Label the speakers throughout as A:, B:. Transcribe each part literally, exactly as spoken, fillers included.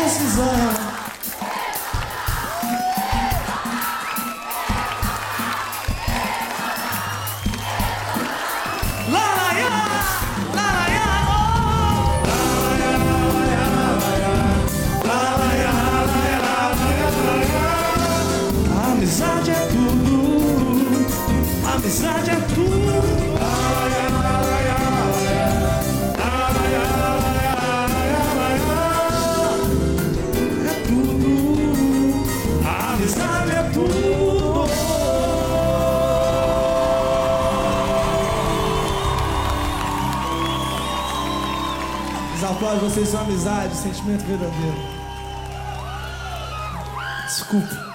A: precisando. Amizade é tudo, amizade é tudo. É tudo, amizade é tudo. Os aplausos, vocês são amizade, sentimento verdadeiro. Desculpa.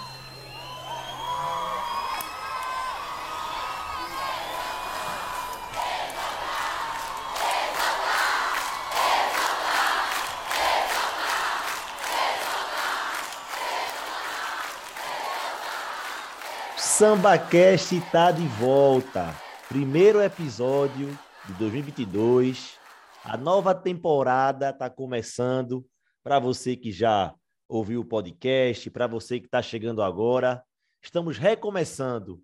B: SambaCast está de volta. Primeiro episódio de dois mil e vinte e dois. A nova temporada está começando. Para você que já ouviu o podcast, para você que está chegando agora, estamos recomeçando.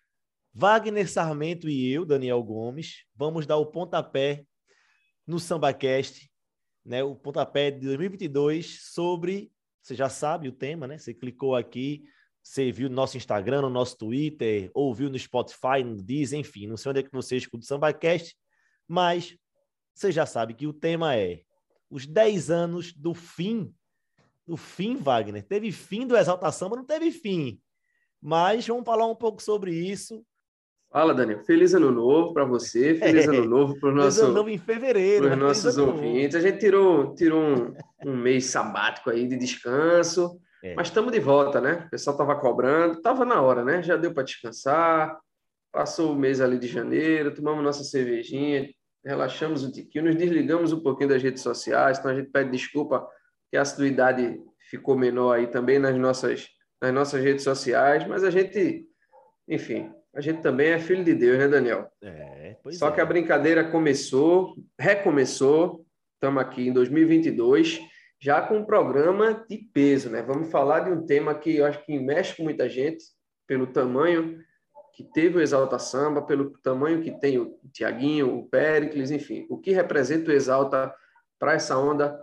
B: Wagner Sarmento e eu, Daniel Gomes, vamos dar o pontapé no SambaCast, né? O pontapé de dois mil e vinte e dois sobre, você já sabe o tema, né? Você clicou aqui, você viu no nosso Instagram, no nosso Twitter, ouviu no Spotify, no Deezer, enfim, não sei onde é que você escuta o SambaCast, mas você já sabe que o tema é os dez anos do fim, do fim, Wagner. Teve fim do Exalta Samba, não teve fim, mas vamos falar um pouco sobre isso.
C: Fala, Daniel. Feliz ano novo para você, feliz
B: É,
C: ano novo para os
B: feliz ano
C: nosso,
B: novo em fevereiro, mas
C: nossos
B: feliz ano novo.
C: ouvintes. A gente tirou, tirou um, um mês sabático aí de descanso,
B: É.
C: mas estamos de volta, né? O pessoal estava cobrando, estava na hora, né? Já deu para descansar, passou o mês ali de janeiro, tomamos nossa cervejinha, relaxamos um tiquinho, nos desligamos um pouquinho das redes sociais, então a gente pede desculpa que a assiduidade ficou menor aí também nas nossas, nas nossas redes sociais, mas a gente, enfim, a gente também é filho de Deus, né, Daniel?
B: É, pois
C: Só
B: é.
C: que a brincadeira começou, recomeçou, estamos aqui em dois mil e vinte e dois, já com um programa de peso, né? Vamos falar de um tema que eu acho que mexe com muita gente, pelo tamanho que teve o Exalta Samba, pelo tamanho que tem o Tiaguinho, o Péricles, enfim, o que representa o Exalta para essa onda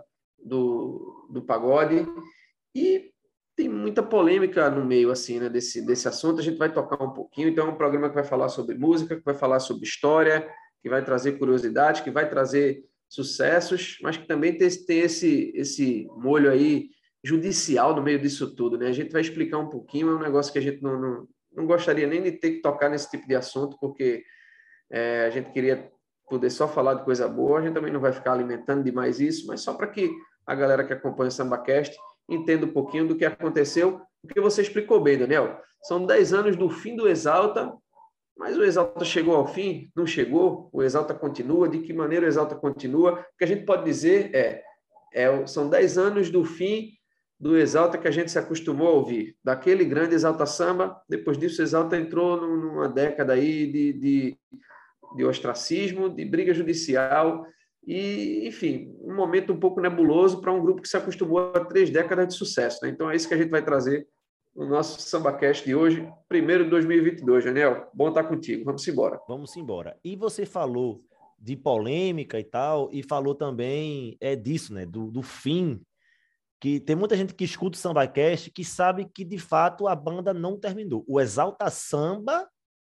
C: do, do pagode. E tem muita polêmica no meio assim, né, desse, desse assunto. A gente vai tocar um pouquinho. Então, é um programa que vai falar sobre música, que vai falar sobre história, que vai trazer curiosidade, que vai trazer sucessos, mas que também tem, tem esse, esse molho aí judicial no meio disso tudo, né? A gente vai explicar um pouquinho. É um negócio que a gente não, não, não gostaria nem de ter que tocar nesse tipo de assunto, porque é, a gente queria poder só falar de coisa boa. A gente também não vai ficar alimentando demais isso, mas só para que a galera que acompanha o SambaCast entenda um pouquinho do que aconteceu, porque você explicou bem, Daniel. São dez anos do fim do Exalta, mas o Exalta chegou ao fim? Não chegou? O Exalta continua? De que maneira o Exalta continua? O que a gente pode dizer é, é são dez anos do fim do Exalta que a gente se acostumou a ouvir, daquele grande Exalta Samba. Depois disso, o Exalta entrou numa década aí de, de, de ostracismo, de briga judicial, e, enfim, um momento um pouco nebuloso para um grupo que se acostumou a três décadas de sucesso, né? Então é isso que a gente vai trazer no nosso SambaCast de hoje, primeiro de dois mil e vinte e dois. Daniel, bom estar contigo. Vamos embora.
B: Vamos embora. E você falou de polêmica e tal, e falou também é disso, né? Do, do fim, que tem muita gente que escuta o SambaCast que sabe que, de fato, a banda não terminou. O Exalta Samba,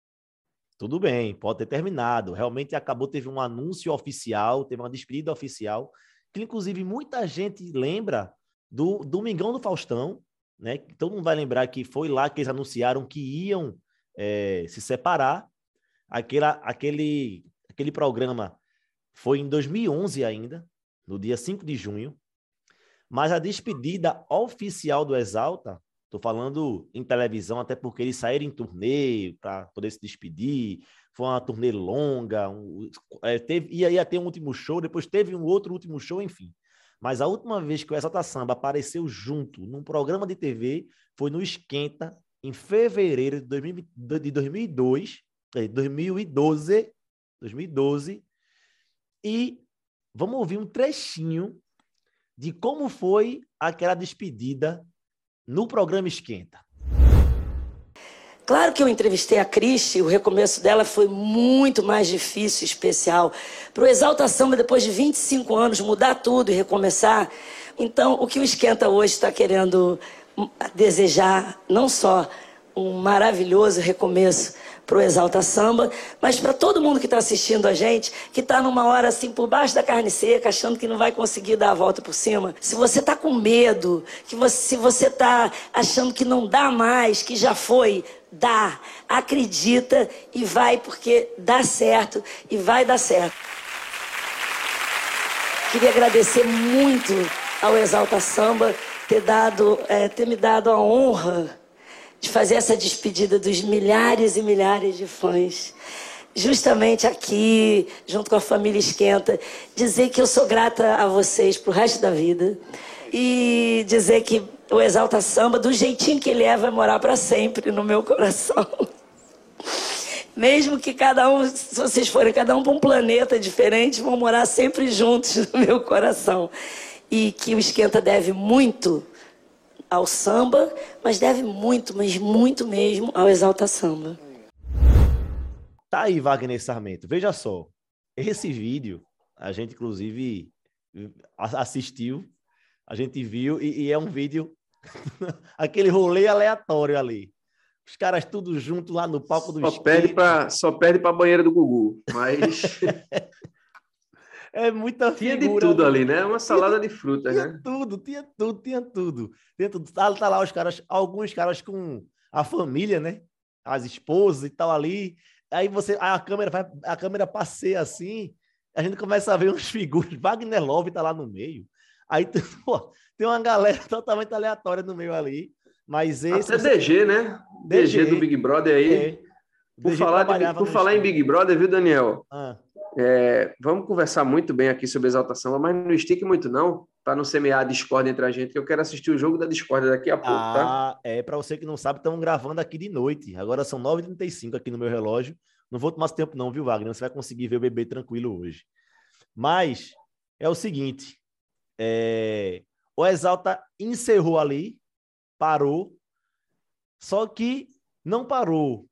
B: tudo bem, pode ter terminado. Realmente acabou, teve um anúncio oficial, teve uma despedida oficial, que inclusive muita gente lembra do Domingão do Faustão, né? Todo mundo vai lembrar que foi lá que eles anunciaram que iam é, se separar. Aquela, aquele, aquele programa foi em dois mil e onze ainda, no dia cinco de junho, mas a despedida oficial do Exalta, estou falando em televisão, até porque eles saíram em turnê para poder se despedir. Foi uma turnê longa. Um, é, teve, ia, ia ter um último show, depois teve um outro último show, enfim. Mas a última vez que o Exalta Samba apareceu junto num programa de T V foi no Esquenta, em fevereiro de, dois mil, de dois mil e dois, dois mil e doze, dois mil e doze. E vamos ouvir um trechinho de como foi aquela despedida no programa Esquenta.
D: Claro que eu entrevistei a Cristi, o recomeço dela foi muito mais difícil, especial. Para o Exalta Samba, depois de vinte e cinco anos, mudar tudo e recomeçar. Então, o que o Esquenta hoje está querendo desejar, não só um maravilhoso recomeço para o Exalta Samba, mas para todo mundo que está assistindo a gente, que está numa hora assim por baixo da carne seca, achando que não vai conseguir dar a volta por cima. Se você está com medo, que você, se você está achando que não dá mais, que já foi, dá, acredita e vai, porque dá certo e vai dar certo. Queria agradecer muito ao Exalta Samba ter, dado, é, ter me dado a honra de fazer essa despedida dos milhares e milhares de fãs. Justamente aqui, junto com a família Esquenta, dizer que eu sou grata a vocês pro resto da vida e dizer que o Exalta Samba, do jeitinho que ele é, vai morar para sempre no meu coração. Mesmo que cada um, se vocês forem cada um para um planeta diferente, vão morar sempre juntos no meu coração. E que o Esquenta deve muito ao samba, mas deve muito, mas muito mesmo ao Exalta Samba.
B: Tá aí, Wagner Sarmento. Veja só, esse vídeo, a gente inclusive assistiu, a gente viu, e, e é um vídeo, aquele rolê aleatório ali. Os caras tudo junto lá no palco do
C: só perde pra, Só perde para a banheira do Gugu, mas...
B: É muita
C: figura. Tinha de tudo ali, né? Uma salada tinha, de frutas,
B: tinha
C: né?
B: Tinha tudo, tinha tudo, tinha tudo. Tinha tudo. Tá, tá lá os caras, alguns caras com a família, né? As esposas e tal ali. Aí você, a câmera vai, a câmera passeia assim, a gente começa a ver uns figuras. Wagner Love tá lá no meio. Aí pô, tem uma galera totalmente aleatória no meio ali. Mas esse.
C: Até D G, né? D G, D G do Big Brother aí. É. Por, falar, de, por falar em Big Brother, viu, Daniel? Ah. É, vamos conversar muito bem aqui sobre Exalta Samba, mas não estique muito não, para não semear a discórdia entre a gente, que eu quero assistir o jogo da discórdia daqui a pouco, ah, tá?
B: É, para você que não sabe, estamos gravando aqui de noite, agora são nove e trinta e cinco aqui no meu relógio, não vou tomar tempo não, viu, Wagner? Você vai conseguir ver o bebê tranquilo hoje. Mas é o seguinte, é, o Exalta encerrou ali, parou, só que não parou.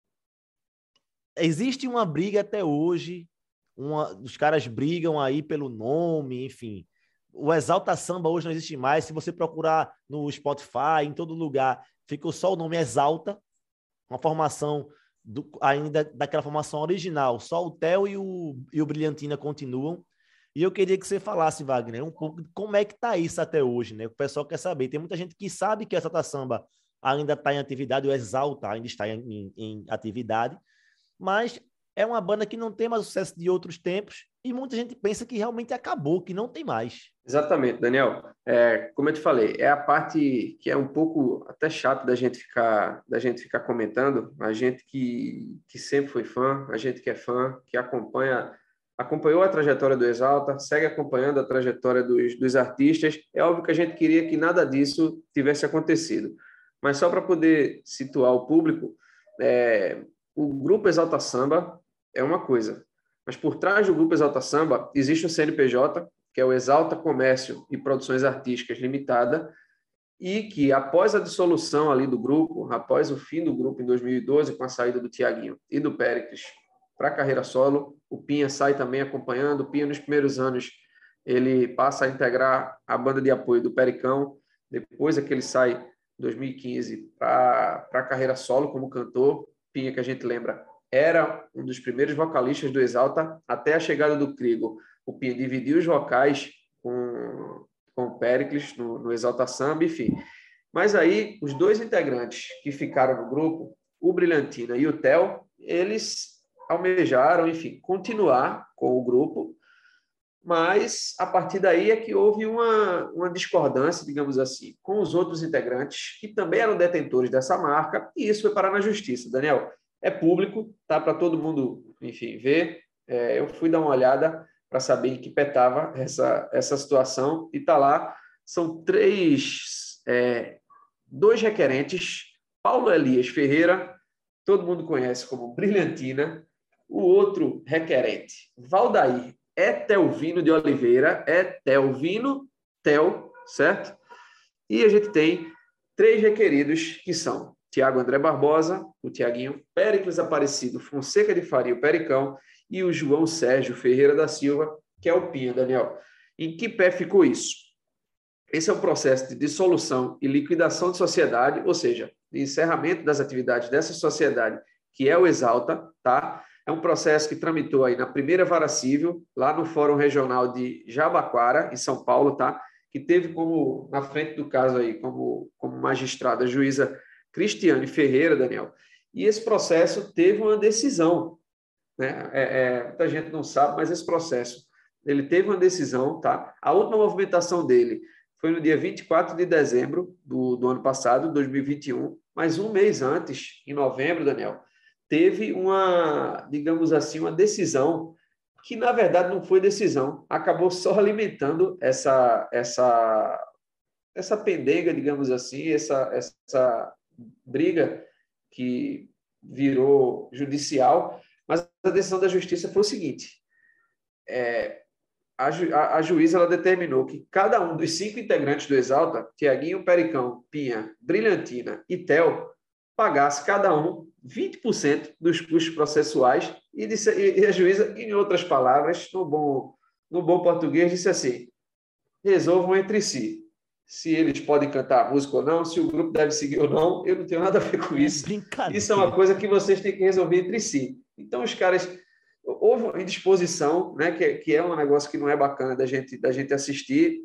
B: Existe uma briga até hoje. Uma, os caras brigam aí pelo nome, enfim. O Exalta Samba hoje não existe mais. Se você procurar no Spotify, em todo lugar, ficou só o nome Exalta, uma formação do, ainda daquela formação original. Só o Theo e o, e o Brilhantina continuam. E eu queria que você falasse, Wagner, um pouco de como é que tá isso até hoje, né? O pessoal quer saber. Tem muita gente que sabe que o Exalta Samba ainda está em atividade, o Exalta ainda está em, em, em atividade, mas é uma banda que não tem mais o sucesso de outros tempos e muita gente pensa que realmente acabou, que não tem mais.
C: Exatamente, Daniel. É, como eu te falei, é a parte que é um pouco até chato da gente ficar, da gente ficar comentando. A gente que, que sempre foi fã, a gente que é fã, que acompanha, acompanhou a trajetória do Exalta, segue acompanhando a trajetória dos, dos artistas. É óbvio que a gente queria que nada disso tivesse acontecido. Mas só para poder situar o público, é, o Grupo Exalta Samba é uma coisa, mas por trás do Grupo Exalta Samba existe o C N P J, que é o Exalta Comércio e Produções Artísticas Limitada, e que após a dissolução ali do grupo, após o fim do grupo em dois mil e doze, com a saída do Tiaguinho e do Péricles para a carreira solo, o Pinha sai também acompanhando. O Pinha, nos primeiros anos, ele passa a integrar a banda de apoio do Pericão, depois é que ele sai em dois mil e quinze para a carreira solo como cantor. Pinha, que a gente lembra, era um dos primeiros vocalistas do Exalta até a chegada do Krigo. O Pinha dividiu os vocais com, com o Péricles no, no Exalta Samba, enfim. Mas aí, os dois integrantes que ficaram no grupo, o Brilhantina e o Theo, eles almejaram, enfim, continuar com o grupo, mas a partir daí é que houve uma, uma discordância, digamos assim, com os outros integrantes, que também eram detentores dessa marca, e isso foi parar na justiça. Daniel, é público, tá para todo mundo, enfim, ver. É, eu fui dar uma olhada para saber em que pé estava essa, essa situação, e tá lá. São três, é, dois requerentes, Paulo Elias Ferreira, todo mundo conhece como Brilhantina, o outro requerente, Valdair Etelvino de Oliveira, Etelvino Theo, certo? E a gente tem três requeridos, que são Tiago André Barbosa, o Tiaguinho, Péricles Aparecido Fonseca de Faria, o Pericão, e o João Sérgio Ferreira da Silva, que é o Pinha, Daniel. Em que pé ficou isso? Esse é um processo de dissolução e liquidação de sociedade, ou seja, de encerramento das atividades dessa sociedade, que é o Exalta, tá? É um processo que tramitou aí na primeira vara civil, lá no Fórum Regional de Jabaquara, em São Paulo, tá? Que teve como, na frente do caso aí, como, como magistrada, a juíza Cristiane Ferreira, Daniel. E esse processo teve uma decisão, né? É, é, muita gente não sabe, mas esse processo, ele teve uma decisão, tá? A última movimentação dele foi no dia vinte e quatro de dezembro do, do ano passado, dois mil e vinte e um, mas um mês antes, em novembro, Daniel, teve uma, digamos assim, uma decisão que, na verdade, não foi decisão, acabou só alimentando essa, essa, essa pendenga, digamos assim, essa, essa briga que virou judicial, mas a decisão da justiça foi o seguinte, é, a, ju, a, a juíza ela determinou que cada um dos cinco integrantes do Exalta, Tiaguinho, Pericão, Pinha, Brilhantina e Theo, pagasse cada um vinte por cento dos custos processuais e, disse, e a juíza, em outras palavras, no bom, no bom português, disse assim, resolvam entre si. Se eles podem cantar a música ou não, se o grupo deve seguir ou não, eu não tenho nada a ver com isso.
B: É
C: isso é uma coisa que vocês têm que resolver entre si. Então, os caras... Houve uma indisposição, né, que, que é um negócio que não é bacana da gente, da gente assistir.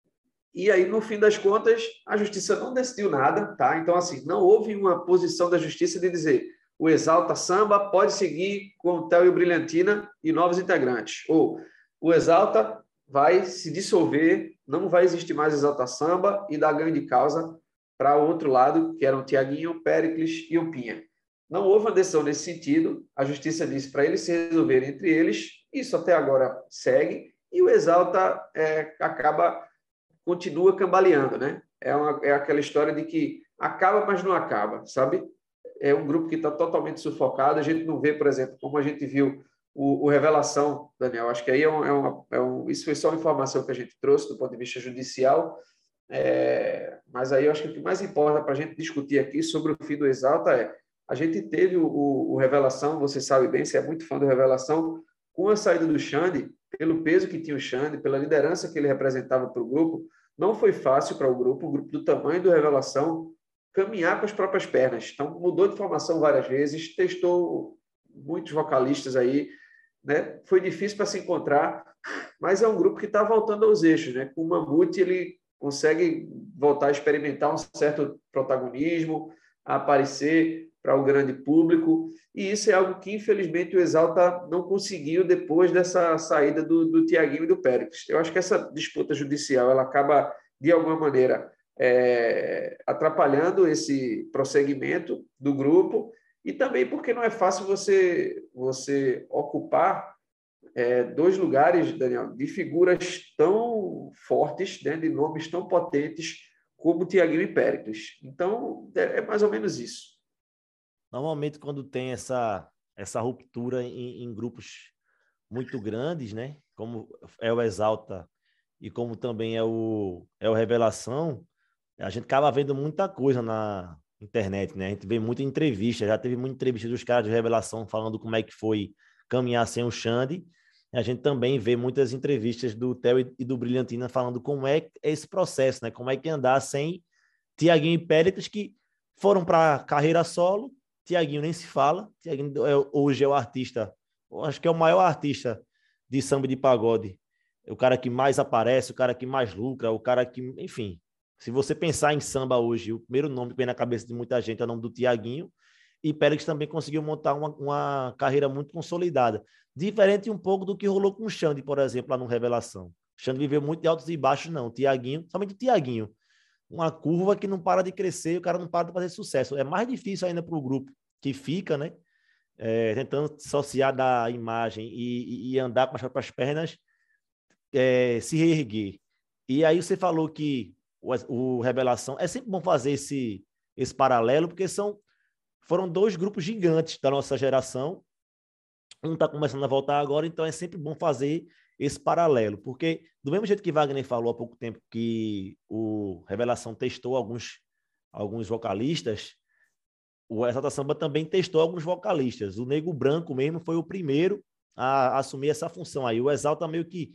C: E aí, no fim das contas, a justiça não decidiu nada, tá? Então, assim, não houve uma posição da justiça de dizer o Exalta Samba pode seguir com o Theo e o Brilhantina e novos integrantes. Ou o Exalta vai se dissolver, não vai existir mais Exalta Samba e dar ganho de causa para o outro lado, que eram o Tiaguinho, o Péricles e o Pinha. Não houve uma decisão nesse sentido, a justiça disse para eles se resolverem entre eles, isso até agora segue, e o Exalta é, acaba, continua cambaleando, né? É, uma, é aquela história de que acaba, mas não acaba, sabe? É um grupo que está totalmente sufocado, a gente não vê, por exemplo, como a gente viu o, o Revelação, Daniel, acho que aí é um, é uma, é um, isso foi só uma informação que a gente trouxe do ponto de vista judicial, é, mas aí eu acho que o que mais importa para a gente discutir aqui sobre o fim do Exalta é a gente teve o, o, o Revelação, você sabe bem, você é muito fã do Revelação, com a saída do Xande, pelo peso que tinha o Xande, pela liderança que ele representava para o grupo, não foi fácil para o grupo, o grupo do tamanho do Revelação, caminhar com as próprias pernas. Então, mudou de formação várias vezes, testou muitos vocalistas aí, né? Foi difícil para se encontrar, mas é um grupo que está voltando aos eixos, né? Com o Mamute, ele consegue voltar a experimentar um certo protagonismo, a aparecer para o grande público, e isso é algo que, infelizmente, o Exalta não conseguiu depois dessa saída do, do Tiaguinho e do Péricles. Eu acho que essa disputa judicial ela acaba, de alguma maneira, é, atrapalhando esse prosseguimento do grupo, e também porque não é fácil você, você ocupar é, dois lugares, Daniel, de figuras tão fortes, né, de nomes tão potentes como Tiaguinho e Péricles. Então, é, é mais ou menos isso.
B: Normalmente, quando tem essa, essa ruptura em, em grupos muito grandes, né? Como é o Exalta e como também é o, é o Revelação, a gente acaba vendo muita coisa na internet, né? A gente vê muita entrevista, já teve muita entrevista dos caras de Revelação falando como é que foi caminhar sem o Xande. A gente também vê muitas entrevistas do Theo e do Brilhantina falando como é esse processo, né? Como é que andar sem Tiaguinho e Péricles, que foram para carreira solo. Tiaguinho nem se fala. Tiaguinho hoje é o artista, acho que é o maior artista de samba e de pagode. É o cara que mais aparece, o cara que mais lucra, o cara que, enfim. Se você pensar em samba hoje, o primeiro nome que vem na cabeça de muita gente é o nome do Tiaguinho. E Péricles também conseguiu montar uma, uma carreira muito consolidada. Diferente um pouco do que rolou com o Xande, por exemplo, lá no Revelação. O Xande viveu muito de altos e baixos, não. O Tiaguinho, somente o Tiaguinho. Uma curva que não para de crescer, o cara não para de fazer sucesso. É mais difícil ainda para o grupo que fica, né? É, tentando dissociar da imagem e, e andar com as próprias pernas, é, se reerguer. E aí você falou que o, o Revelação... É sempre bom fazer esse, esse paralelo, porque são, foram dois grupos gigantes da nossa geração. Um está começando a voltar agora, então é sempre bom fazer esse paralelo, porque do mesmo jeito que Wagner falou há pouco tempo que o Revelação testou alguns, alguns vocalistas, o Exalta Samba também testou alguns vocalistas. O Nego Branco mesmo foi o primeiro a assumir essa função aí. O Exalta meio que,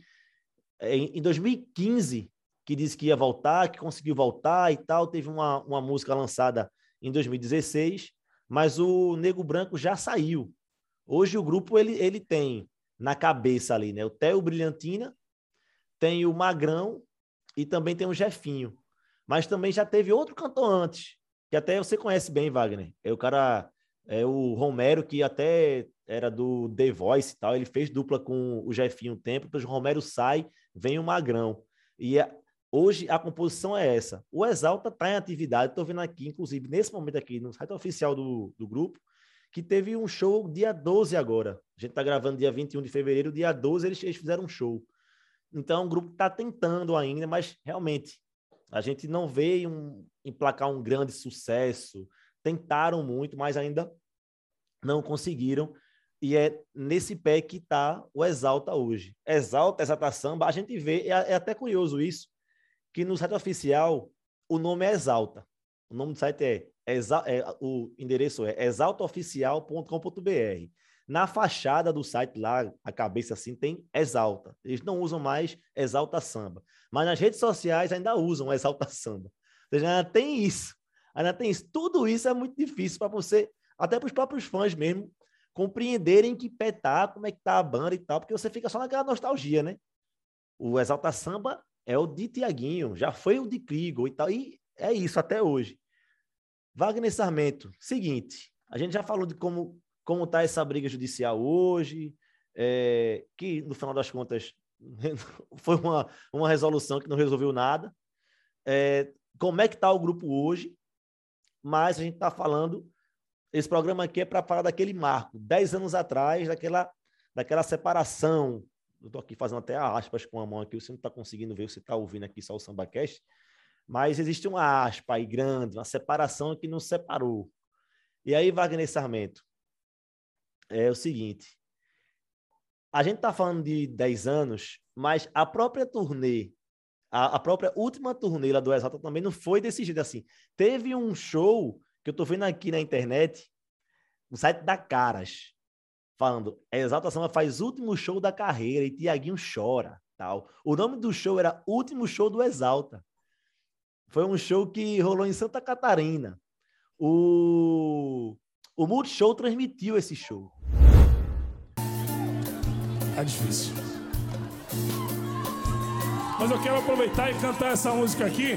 B: em dois mil e quinze, que disse que ia voltar, que conseguiu voltar e tal, teve uma, uma música lançada em dois mil e dezesseis, mas o Nego Branco já saiu. Hoje o grupo ele, ele tem na cabeça ali, né? O Theo Brilhantina, tem o Magrão e também tem o Jefinho. Mas também já teve outro cantor antes, que até você conhece bem, Wagner. É o cara, é o Romero, que até era do The Voice e tal, ele fez dupla com o Jefinho um tempo, depois o Romero sai, vem o Magrão. E a, hoje a composição é essa. O Exalta está em atividade, estou vendo aqui, inclusive, nesse momento aqui, no site oficial do, do grupo, que teve um show dia doze agora. A gente está gravando dia vinte e um de fevereiro, dia doze eles, eles fizeram um show. Então o grupo está tentando ainda, mas realmente a gente não vê um, emplacar um grande sucesso. Tentaram muito, mas ainda não conseguiram. E é nesse pé que está o Exalta hoje. Exalta, Exalta Samba, a gente vê, é, é até curioso isso, que no site oficial o nome é Exalta. O nome do site é, exa, é o endereço é exalta oficial ponto com ponto b r. Na fachada do site lá, a cabeça assim, tem Exalta. Eles não usam mais Exalta Samba. Mas nas redes sociais ainda usam Exalta Samba. Ou seja, ainda tem isso. Ainda tem isso. Tudo isso é muito difícil para você, até para os próprios fãs mesmo, compreenderem que pé tá, como é que tá a banda e tal, porque você fica só naquela nostalgia, né? O Exalta Samba é o de Tiaguinho, já foi o de Krigor e tal, e é isso até hoje. Wagner Sarmento, seguinte, a gente já falou de como como está essa briga judicial hoje, é, que no final das contas foi uma, uma resolução que não resolveu nada. É, como é que está o grupo hoje? Mas a gente está falando, esse programa aqui é para falar daquele marco, dez anos atrás, daquela, daquela separação. Eu estou aqui fazendo até aspas com a mão aqui, você não está conseguindo ver, você está ouvindo aqui só o SambaCast, mas existe uma aspa aí grande, uma separação que nos separou. E aí, Wagner Sarmento, é o seguinte, a gente está falando de dez anos, mas a própria turnê, a, a própria última turnê lá do Exalta também não foi desse jeito assim. Teve um show que eu estou vendo aqui na internet, no site da Caras, falando, Exalta Samba faz último show da carreira e Tiaguinho chora. Tal. O nome do show era Último Show do Exalta. Foi um show que rolou em Santa Catarina. O, o Multishow transmitiu esse show.
E: É difícil. Mas eu quero aproveitar e cantar essa música aqui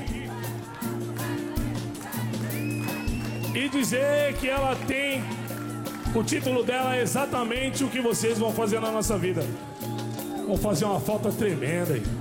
E: e dizer que ela tem... O título dela é exatamente o que vocês vão fazer na nossa vida. Vão fazer uma falta tremenda aí.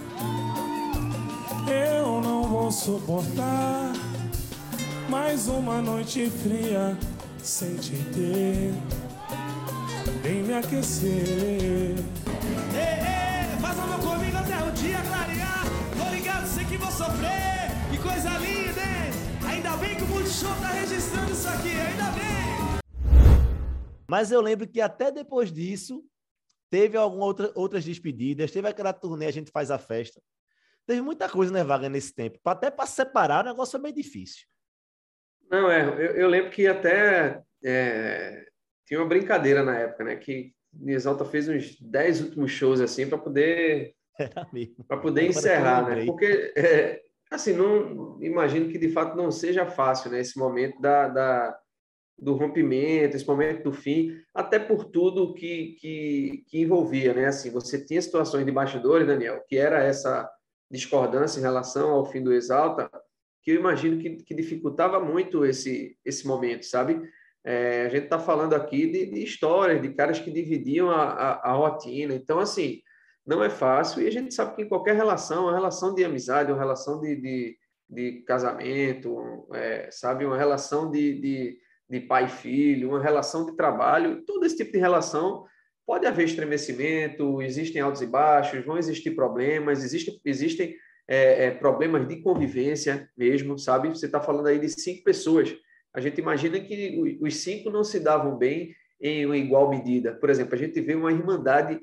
E: Eu não vou suportar mais uma noite fria sem te ter. Vem me aquecer.
A: Ei, ei, faz amor comigo até o dia clarear. Tô ligado, sei que vou sofrer. Que coisa linda, hein? Ainda bem que o Multishow tá registrando isso aqui, ainda bem.
B: Mas eu lembro que até depois disso, teve algumas outra, outras despedidas, teve aquela turnê, a gente faz a festa. Teve muita coisa, né, Wagner, nesse tempo. Até para separar, o negócio foi meio difícil.
C: Não, é, eu, eu lembro que até é, tinha uma brincadeira na época, né, que Exalta fez uns dez últimos shows, assim, para poder, para poder encerrar, né, porque, é, assim, não, imagino que de fato não seja fácil, né, esse momento da, da, do rompimento, esse momento do fim, até por tudo que, que, que envolvia, né, assim, você tinha situações de bastidores, Daniel, que era essa discordância em relação ao fim do Exalta, que eu imagino que, que dificultava muito esse, esse momento, sabe? É, a gente está falando aqui de, de histórias, de caras que dividiam a, a, a rotina. Então, assim, não é fácil. E a gente sabe que em qualquer relação, uma relação de amizade, uma relação de, de, de casamento, é, sabe? Uma relação de, de, de pai e filho, uma relação de trabalho, todo esse tipo de relação, pode haver estremecimento, existem altos e baixos, vão existir problemas, existem... existem É, é, problemas de convivência mesmo, sabe? Você está falando aí de cinco pessoas. A gente imagina que os cinco não se davam bem em uma igual medida. Por exemplo, a gente vê uma irmandade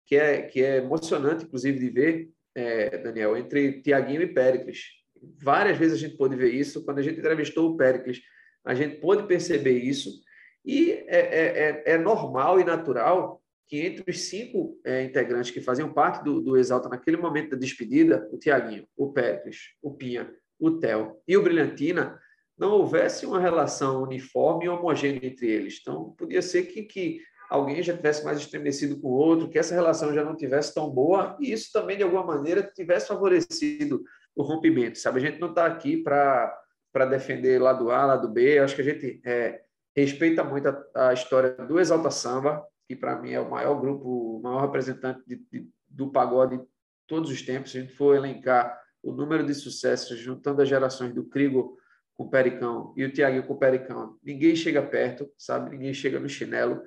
C: que é, que é emocionante, inclusive, de ver, é, Daniel, entre Tiaguinho e Péricles. Várias vezes a gente pôde ver isso. Quando a gente entrevistou o Péricles, a gente pôde perceber isso. E é, é, é normal e natural que entre os cinco é, integrantes que faziam parte do, do Exalta naquele momento da despedida, o Tiaguinho, o Péricles, o Pinha, o Theo e o Brilhantina, não houvesse uma relação uniforme e homogênea entre eles. Então, podia ser que, que alguém já tivesse mais estremecido com o outro, que essa relação já não tivesse tão boa, e isso também, de alguma maneira, tivesse favorecido o rompimento, sabe? A gente não está aqui para defender lado A, lado B. Acho que a gente é, respeita muito a, a história do Exalta Samba, que para mim é o maior grupo, o maior representante de, de, do pagode de todos os tempos. Se a gente for elencar o número de sucessos, juntando as gerações do Crigo com o Pericão e o Tiaguinho com o Pericão, ninguém chega perto, sabe? Ninguém chega no chinelo.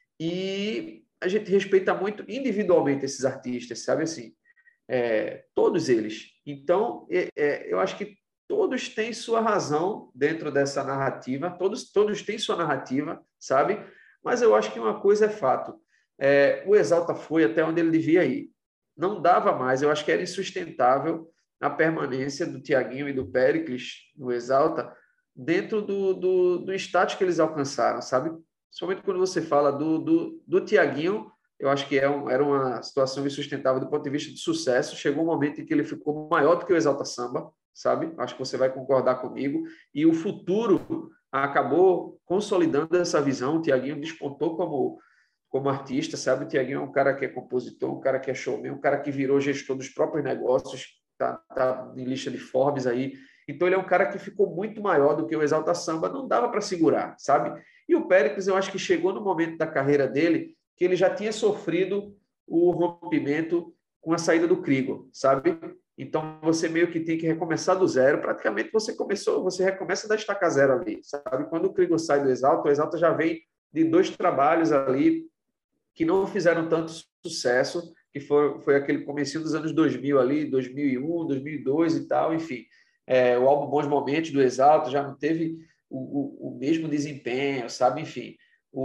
C: E a gente respeita muito individualmente esses artistas, sabe assim? É, todos eles. Então, é, é, eu acho que todos têm sua razão dentro dessa narrativa, todos, todos têm sua narrativa, sabe? Mas eu acho que uma coisa é fato. É, o Exalta foi até onde ele devia ir. Não dava mais, eu acho que era insustentável a permanência do Tiaguinho e do Péricles no Exalta dentro do, do, do status que eles alcançaram, sabe? Somente quando você fala do, do, do Tiaguinho, eu acho que é um, era uma situação insustentável do ponto de vista de sucesso. Chegou um momento em que ele ficou maior do que o Exalta Samba, sabe? Acho que você vai concordar comigo. E o futuro acabou consolidando essa visão. O Tiaguinho despontou como, como artista, sabe? O Tiaguinho é um cara que é compositor, um cara que é showman, um cara que virou gestor dos próprios negócios, tá, tá em lista de Forbes aí. Então, ele é um cara que ficou muito maior do que o Exalta Samba, não dava para segurar, sabe? E o Péricles, eu acho que chegou no momento da carreira dele que ele já tinha sofrido o rompimento com a saída do Crigo, sabe? Então, você meio que tem que recomeçar do zero. Praticamente, você começou, você recomeça da estaca zero ali, sabe? Quando o Crigo sai do Exalta, o Exalta já vem de dois trabalhos ali que não fizeram tanto sucesso, que foi, foi aquele comecinho dos anos dois mil ali, dois mil e um, dois mil e dois e tal, enfim. É, o álbum Bons Momentos do Exalta já não teve o, o, o mesmo desempenho, sabe? Enfim,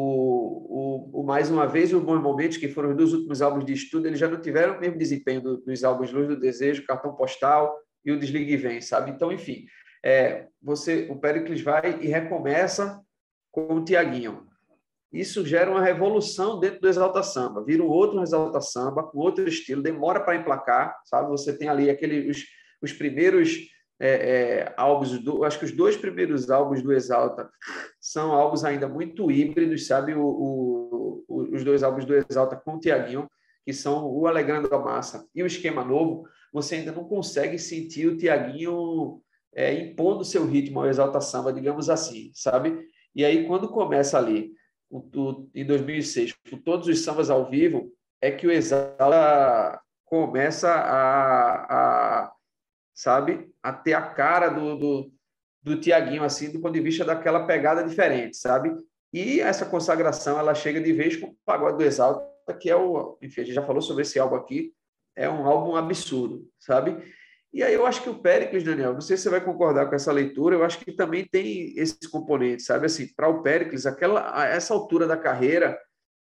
C: o, o, o Mais Uma Vez e o Bons Momentos, que foram os dois últimos álbuns de estudo, eles já não tiveram o mesmo desempenho do, dos álbuns Luz do Desejo, Cartão Postal e o Desligue e Vem, sabe? Então, enfim, é, você, o Péricles vai e recomeça com o Tiaguinho. Isso gera uma revolução dentro do Exalta Samba, vira um outro Exalta Samba, com outro estilo, demora para emplacar, sabe? Você tem ali aquele, os, os primeiros é, é, álbuns, do, acho que os dois primeiros álbuns do Exalta são álbuns ainda muito híbridos, sabe? O, o, o, os dois álbuns do Exalta com o Tiaguinho, que são o Alegrando a Massa e o Esquema Novo, você ainda não consegue sentir o Tiaguinho é, impondo seu ritmo ao Exalta Samba, digamos assim, sabe? E aí, quando começa ali, o, o, em dois mil e seis, com todos os sambas ao vivo, é que o Exalta começa a, a sabe, a ter a cara do, do, do Tiaguinho, assim, do ponto de vista daquela pegada diferente, sabe? E essa consagração, ela chega de vez com o Pagode do Exalta, que é o... Enfim, a gente já falou sobre esse álbum aqui, é um álbum absurdo, sabe? E aí eu acho que o Péricles, Daniel, não sei se você vai concordar com essa leitura, eu acho que também tem esse componente, sabe? Assim, para o Péricles, aquela, a essa altura da carreira,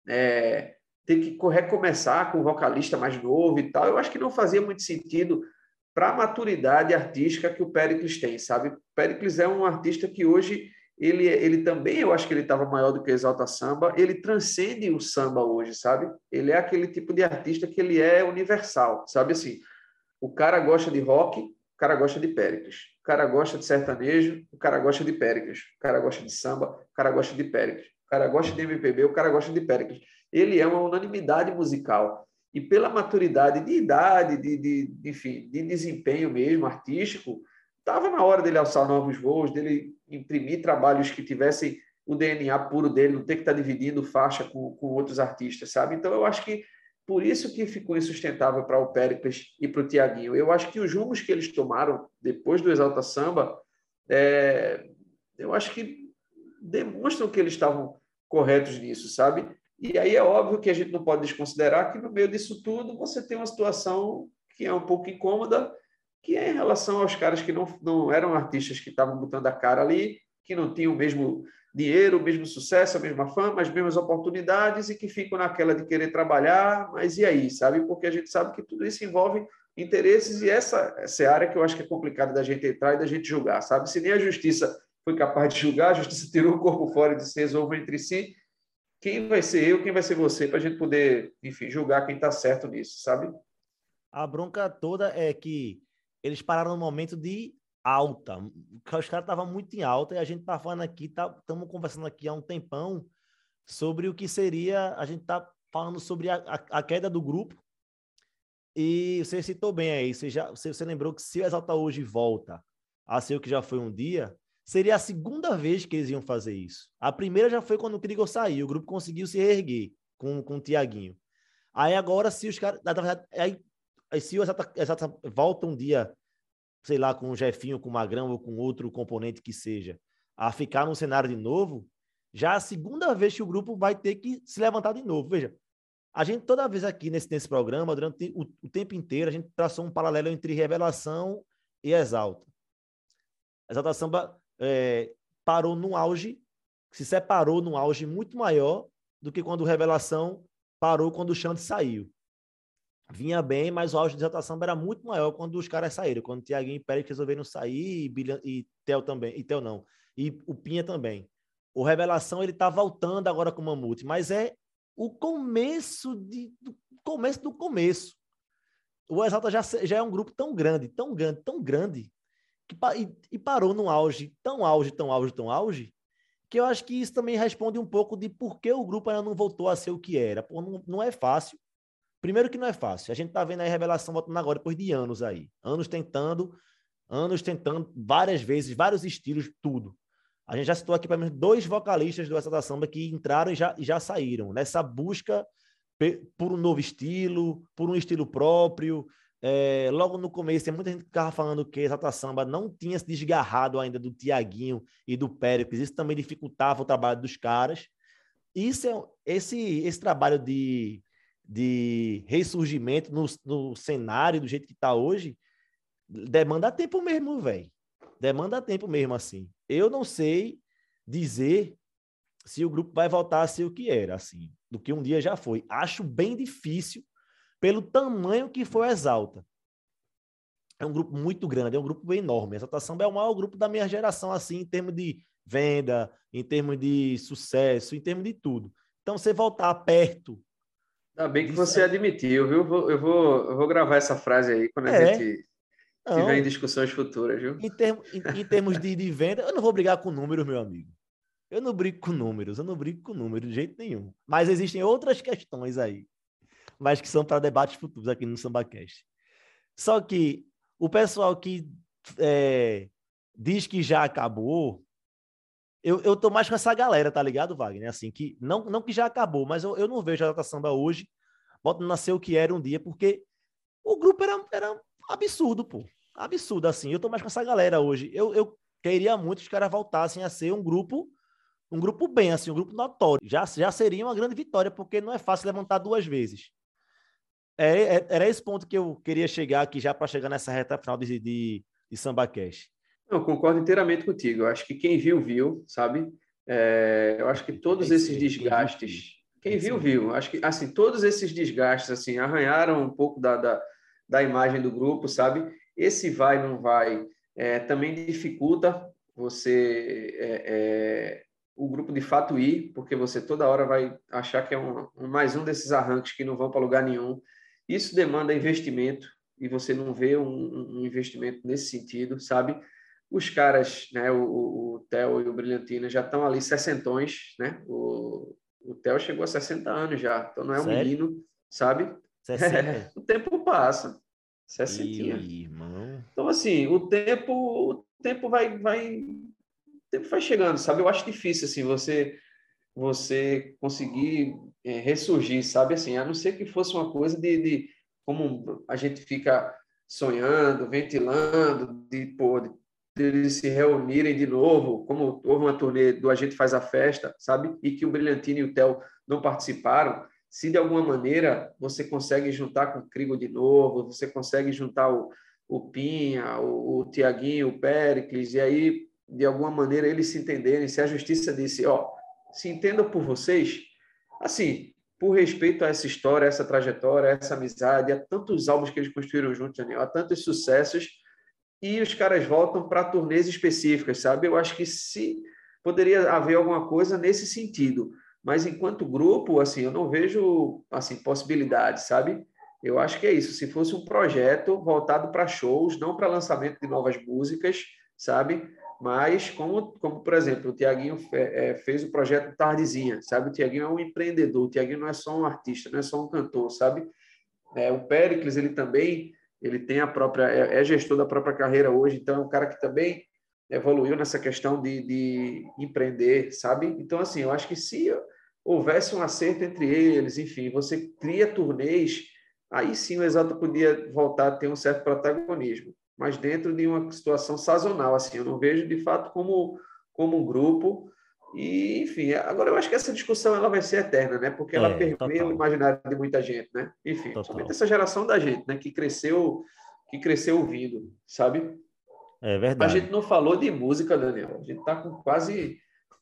C: é, tem que recomeçar com um vocalista mais novo e tal, eu acho que não fazia muito sentido para a maturidade artística que o Péricles tem, sabe? O Péricles é um artista que hoje, ele, ele também, eu acho que ele estava maior do que o Exalta Samba, ele transcende o samba hoje, sabe? Ele é aquele tipo de artista que ele é universal, sabe assim? O cara gosta de rock, o cara gosta de Péricles. O cara gosta de sertanejo, o cara gosta de Péricles. O cara gosta de samba, o cara gosta de Péricles. O cara gosta de M P B, o cara gosta de Péricles. Ele é uma unanimidade musical. E pela maturidade de idade, de, de, enfim, de desempenho mesmo, artístico, estava na hora dele alçar novos voos, dele imprimir trabalhos que tivessem o D N A puro dele, não ter que estar dividindo faixa com, com outros artistas, sabe? Então, eu acho que por isso que ficou insustentável para o Péricles e para o Tiaguinho. Eu acho que os rumos que eles tomaram depois do Exalta Samba, é, eu acho que demonstram que eles estavam corretos nisso, sabe? E aí é óbvio que a gente não pode desconsiderar que no meio disso tudo você tem uma situação que é um pouco incômoda, que é em relação aos caras que não, não eram artistas que estavam botando a cara ali, que não tinham mesmo dinheiro, o mesmo sucesso, a mesma fama, as mesmas oportunidades e que ficam naquela de querer trabalhar, mas e aí, sabe? Porque a gente sabe que tudo isso envolve interesses e essa, essa é a área que eu acho que é complicada da gente entrar e da gente julgar, sabe? Se nem a justiça foi capaz de julgar, a justiça tirou o corpo fora e disse resolvam entre si, quem vai ser eu, quem vai ser você, para a gente poder, enfim, julgar quem está certo nisso, sabe?
B: A bronca toda é que eles pararam no momento de alta. Os caras estavam muito em alta e a gente tá falando aqui, estamos tá, conversando aqui há um tempão sobre o que seria, a gente tá falando sobre a, a, a queda do grupo e você citou bem aí, você, já, você, você lembrou que se o Exalta hoje volta a ser o que já foi um dia, seria a segunda vez que eles iam fazer isso. A primeira já foi quando o Krigor saiu, o grupo conseguiu se reerguer com, com o Tiaguinho. Aí agora, se os caras, na verdade, aí, aí se o Exalta, Exalta volta um dia, sei lá, com o Jefinho, com o Magrão ou com outro componente que seja, a ficar no cenário de novo, já é a segunda vez que o grupo vai ter que se levantar de novo. Veja, a gente toda vez aqui nesse, nesse programa, durante o, o tempo inteiro, a gente traçou um paralelo entre Revelação e Exalta. Exalta Samba é, parou num auge, se separou num auge muito maior do que quando o Revelação parou quando o Xande saiu. Vinha bem, mas o auge de Exalta Samba era muito maior quando os caras saíram, quando o Tiaguinho e Pérez resolveram sair, e, Bilha, e Theo também, e Theo não, e o Pinha também. O Revelação, ele tá voltando agora com o Mamute, mas é o começo, de, do começo do começo. O Exalta já, já é um grupo tão grande, tão grande, tão grande, que, e, e parou num auge, tão auge, tão auge, tão auge, que eu acho que isso também responde um pouco de por que o grupo ainda não voltou a ser o que era. Pô, não, não é fácil. Primeiro que não é fácil. A gente tá vendo a Revelação voltando agora, depois de anos aí. Anos tentando, anos tentando, várias vezes, vários estilos, tudo. A gente já citou aqui, pelo menos, dois vocalistas do Exalta Samba que entraram e já, e já saíram. Nessa busca por um novo estilo, por um estilo próprio. É, logo no começo, tem muita gente que estava falando que Exalta Samba não tinha se desgarrado ainda do Tiaguinho e do Péricles. Isso também dificultava o trabalho dos caras. Isso é, esse, esse trabalho de... de ressurgimento no, no cenário do jeito que está hoje, demanda tempo mesmo, velho. Demanda tempo mesmo, assim. Eu não sei dizer se o grupo vai voltar a ser o que era, assim, do que um dia já foi. Acho bem difícil pelo tamanho que foi o Exalta. É um grupo muito grande, é um grupo bem enorme. A Exalta Samba é o maior grupo da minha geração, assim, em termos de venda, em termos de sucesso, em termos de tudo. Então, você voltar perto.
C: Ainda bem que você admitiu, viu? Eu vou, eu vou, eu vou gravar essa frase aí quando a
B: é,
C: gente
B: não,
C: tiver em discussões futuras, viu?
B: Em, termo, em, em termos de, de venda, eu não vou brigar com números, meu amigo. Eu não brigo com números, eu não brigo com números de jeito nenhum. Mas existem outras questões aí, mas que são para debates futuros aqui no SambaCast. Só que o pessoal que é, diz que já acabou, eu, eu tô mais com essa galera, tá ligado, Wagner? Assim, que não, não que já acabou, mas eu, eu não vejo a Exalta Samba hoje voltando a ser o que era um dia, porque o grupo era, era absurdo, pô. Absurdo, assim. Eu tô mais com essa galera hoje. Eu, eu queria muito que os caras voltassem a ser um grupo, um grupo bem, assim, um grupo notório. Já, já seria uma grande vitória, porque não é fácil levantar duas vezes. É, é, era esse ponto que eu queria chegar aqui, já para chegar nessa reta final de, de, de SambaCast.
C: Eu concordo inteiramente contigo. Eu acho que quem viu, viu, sabe? É, eu acho que todos esses desgastes... Quem viu, viu. Acho que, assim, todos esses desgastes, assim, arranharam um pouco da, da, da imagem do grupo, sabe? Esse vai, não vai, é, também dificulta você, é, é, o grupo de fato ir, porque você toda hora vai achar que é um, um, mais um desses arranques que não vão para lugar nenhum. Isso demanda investimento, e você não vê um, um investimento nesse sentido, sabe? Os caras, né, o, o, o Theo e o Brilhantina já estão ali sessentões, né? O, o Theo chegou a sessenta anos já, então não é um
B: Sério?
C: menino, sabe?
B: sessenta?
C: O tempo passa. sessenta.
B: Irmão.
C: Então, assim, o tempo, o tempo vai, vai, o tempo vai chegando, sabe? Eu acho difícil, assim, você, você conseguir é, ressurgir, sabe? Assim, a não ser que fosse uma coisa de, de como a gente fica sonhando, ventilando, de, pô, de eles se reunirem de novo, como houve uma turnê do A Gente Faz a Festa, sabe? E que o Brilhantino e o Theo não participaram. Se de alguma maneira você consegue juntar com o Krigor de novo, você consegue juntar o, o Pinha, o, o Tiaguinho, o Péricles, e aí de alguma maneira, eles se entenderem, se a justiça disse, ó, se entenda por vocês, assim, por respeito a essa história, a essa trajetória, a essa amizade, a tantos álbuns que eles construíram juntos, Daniel, a tantos sucessos, e os caras voltam para turnês específicas, sabe? Eu acho que se poderia haver alguma coisa nesse sentido, mas enquanto grupo, assim, eu não vejo, assim, possibilidade, sabe? Eu acho que é isso, se fosse um projeto voltado para shows, não para lançamento de novas músicas, sabe? Mas como, como por exemplo, o Tiaguinho fez o projeto Tardezinha, sabe? O Tiaguinho é um empreendedor, o Tiaguinho não é só um artista, não é só um cantor, sabe? É, o Péricles, ele também, ele tem a própria, é, é gestor da própria carreira hoje, então é um cara que também evoluiu nessa questão de, de empreender, sabe? Então, assim, eu acho que se houvesse um acerto entre eles, enfim, você cria turnês, aí sim o Exalta podia voltar a ter um certo protagonismo, mas dentro de uma situação sazonal, assim, eu não vejo de fato como, como um grupo, e enfim, agora eu acho que essa discussão ela vai ser eterna, né, porque ela é, permeia total. O imaginário de muita gente, né, enfim, total. Somente essa geração da gente, né, que cresceu, que cresceu ouvindo, sabe?
B: É verdade.
C: A gente não falou de música, Daniel, a gente tá com quase,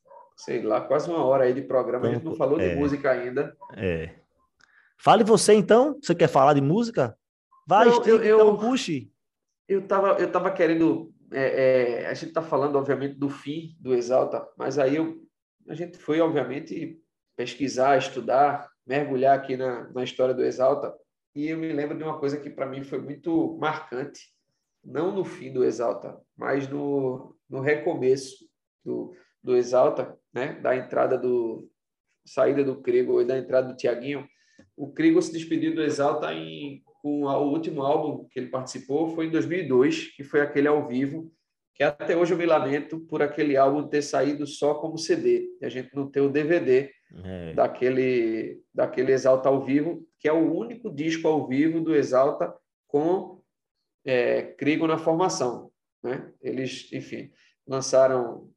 C: sei lá, quase uma hora aí de programa, então, a gente não falou é, de música ainda.
B: É. Fale você, então, você quer falar de música? Vai,
C: não,
B: Steve,
C: eu,
B: então
C: eu...
B: puxe.
C: Eu estava eu tava querendo... É, é, a gente está falando, obviamente, do fim do Exalta, mas aí eu, a gente foi, obviamente, pesquisar, estudar, mergulhar aqui na, na história do Exalta, e eu me lembro de uma coisa que, para mim, foi muito marcante, não no fim do Exalta, mas no, no recomeço do, do Exalta, né? Da entrada do... saída do Krigo e da entrada do Tiaguinho. O Krigo se despediu do Exalta em... com o último álbum que ele participou foi em dois mil e dois, que foi aquele ao vivo, que até hoje eu me lamento por aquele álbum ter saído só como C D, e a gente não ter o D V D é. daquele, daquele Exalta ao vivo, que é o único disco ao vivo do Exalta com é, Krigo na formação, né? Eles, enfim, lançaram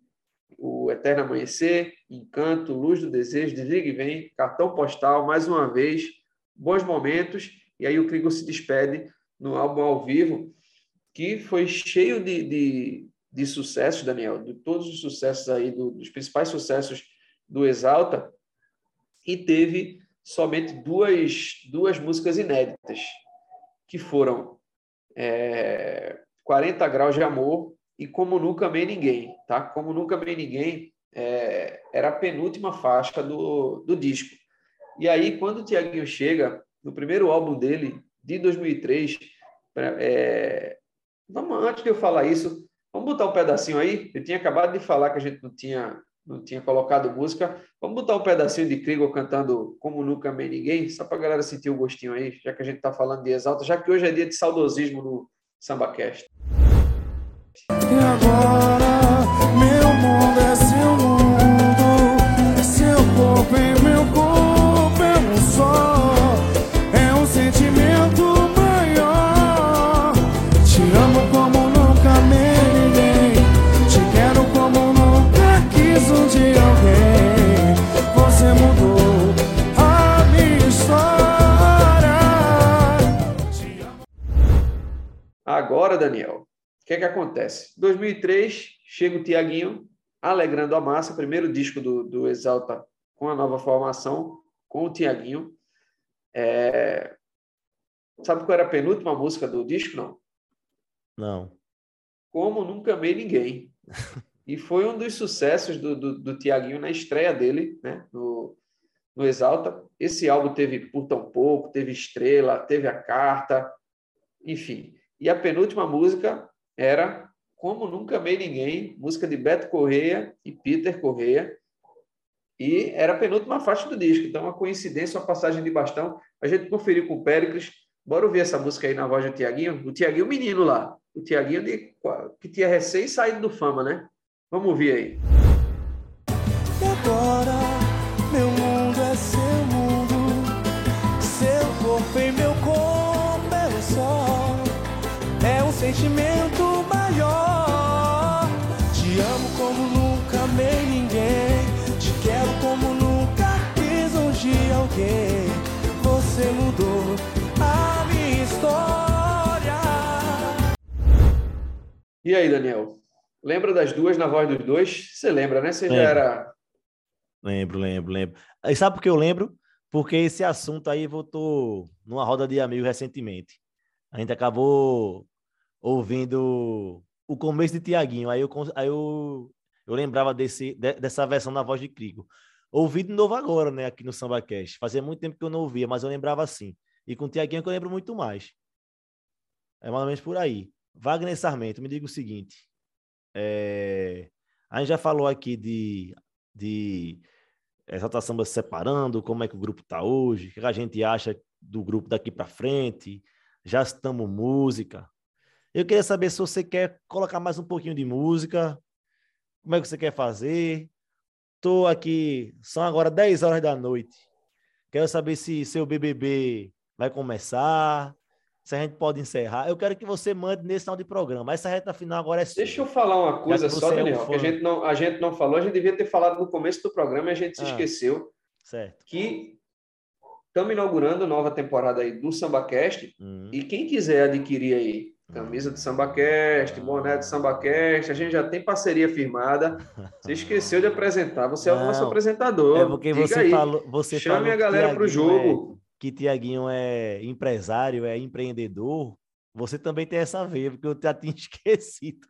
C: o Eterno Amanhecer, Encanto, Luz do Desejo, Desliga e Vem, Cartão Postal, mais uma vez, Bons Momentos. E aí o Krigo se despede no álbum ao vivo, que foi cheio de, de, de sucessos, Daniel, de todos os sucessos aí, do, dos principais sucessos do Exalta, e teve somente duas, duas músicas inéditas, que foram é, quarenta Graus de Amor e Como Nunca Amei Ninguém. Tá? Como Nunca Amei Ninguém é, era a penúltima faixa do, do disco. E aí, quando o Tiaguinho chega... no primeiro álbum dele, de dois mil e três, é... vamos, antes de eu falar isso, vamos botar um pedacinho aí? Eu tinha acabado de falar que a gente não tinha, não tinha colocado música. Vamos botar um pedacinho de Krigo cantando Como Nunca Amei Ninguém, só para a galera sentir o gostinho aí, já que a gente está falando de Exalta, já que hoje é dia de saudosismo no SambaCast.
A: E agora, meu mundo é seu mundo, seu corpo em meu corpo é um só. Sentimento maior. Te amo como nunca amei ninguém. Te quero como nunca quis um dia alguém. Você mudou a minha história.
C: Agora, Daniel, o que é que acontece? Em dois mil e três, chega o Tiaguinho, Alegrando a Massa, primeiro disco do, do Exalta com a nova formação, com o Tiaguinho. É... Sabe qual era a penúltima música do disco, não?
B: Não.
C: Como Nunca Amei Ninguém. E foi um dos sucessos do, do, do Tiaguinho na estreia dele, né? no, no Exalta. Esse álbum teve Por Tão Pouco, teve Estrela, teve A Carta, enfim. E a penúltima música era Como Nunca Amei Ninguém, música de Beto Correia e Peter Correia. E era a penúltima faixa do disco. Então, uma coincidência, uma passagem de bastão. A gente conferiu com o Péricles. Bora ouvir essa música aí na voz do Tiaguinho? O Tiaguinho, menino lá. O Tiaguinho de, que tinha recém saído do Fama, né? Vamos ouvir aí.
A: E agora, meu mundo é seu mundo, seu corpo em meu corpo é um só. É um sentimento maior. Te amo como nunca amei ninguém. Te quero como nunca quis um dia alguém. Você mudou a minha história.
C: E aí, Daniel? Lembra das duas na voz dos dois? Você lembra, né? Você já
B: Lembro.
C: era...
B: Lembro, lembro, lembro. E sabe por que eu lembro? Porque esse assunto aí voltou numa roda de amigos recentemente. A gente acabou ouvindo o começo de Tiaguinho. Aí eu, aí eu, eu lembrava desse, de, dessa versão na voz de Crigo. Ouvi de novo agora, né, aqui no SambaCast. Fazia muito tempo que eu não ouvia, mas eu lembrava assim. E com o Tiaguinho é que eu lembro muito mais. É mais ou menos por aí. Wagner Sarmento, me diga o seguinte. É... A gente já falou aqui de, de Exalta Samba se separando, como é que o grupo está hoje, o que a gente acha do grupo daqui para frente, já citamos música. Eu queria saber se você quer colocar mais um pouquinho de música, como é que você quer fazer. Estou aqui, são agora dez horas da noite. Quero saber se seu B B B vai começar, se a gente pode encerrar. Eu quero que você mande nesse final de programa. Essa reta final agora é sua.
C: Deixa eu falar uma coisa só, Daniel,
B: é um
C: que a gente, não, a gente não falou, a gente devia ter falado no começo do programa e a gente se
B: ah,
C: esqueceu.
B: Certo.
C: Que estamos inaugurando nova temporada aí do SambaCast hum. E quem quiser adquirir aí camisa do SambaCast, boné do SambaCast, a gente já tem parceria firmada. Você esqueceu de apresentar, você não, é o nosso apresentador.
B: É porque
C: Diga
B: você
C: aí,
B: falou, você
C: chame
B: falou
C: a galera para o jogo.
B: É, que Tiaguinho é empresário, é empreendedor. Você também tem essa veia, porque eu já tinha esquecido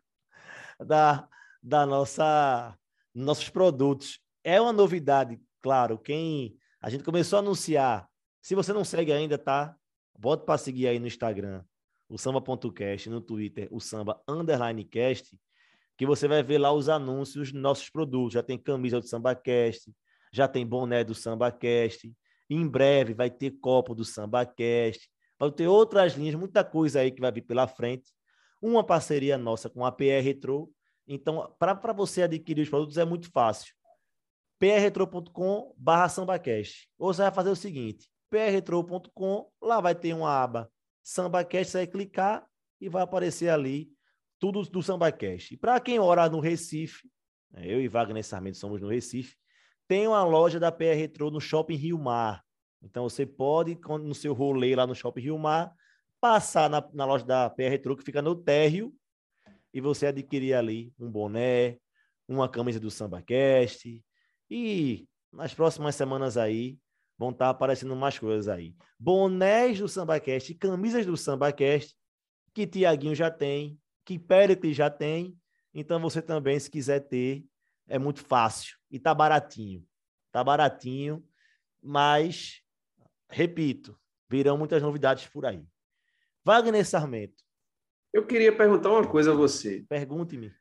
B: da, da nossa, nossos produtos. É uma novidade, claro. Quem a gente começou a anunciar, se você não segue ainda, tá? Bota para seguir aí no Instagram, o samba.cast, no Twitter, o samba underline cast, que você vai ver lá os anúncios dos nossos produtos. Já tem camisa do SambaCast, já tem boné do SambaCast. Em breve vai ter copo do SambaCast, vai ter outras linhas, muita coisa aí que vai vir pela frente. Uma parceria nossa com a P R Retro. Então, para você adquirir os produtos é muito fácil. p r retro ponto com barra SambaCast. Ou você vai fazer o seguinte, p r retro ponto com, lá vai ter uma aba SambaCast, você vai clicar e vai aparecer ali tudo do SambaCast. E para quem mora no Recife, eu e Wagner Sarmento somos no Recife, tem uma loja da P R Retro no Shopping Rio Mar. Então, você pode, no seu rolê lá no Shopping Rio Mar, passar na, na loja da P R Retro, que fica no térreo, e você adquirir ali um boné, uma camisa do SambaCast. E nas próximas semanas aí, vão estar aparecendo mais coisas aí. Bonés do SambaCast, camisas do SambaCast, que Tiaguinho já tem, que Péricles já tem. Então, você também, se quiser ter, é muito fácil e tá baratinho. Tá baratinho, mas, repito, virão muitas novidades por aí. Wagner Sarmento.
C: Eu queria perguntar uma coisa a você.
B: Pergunte-me.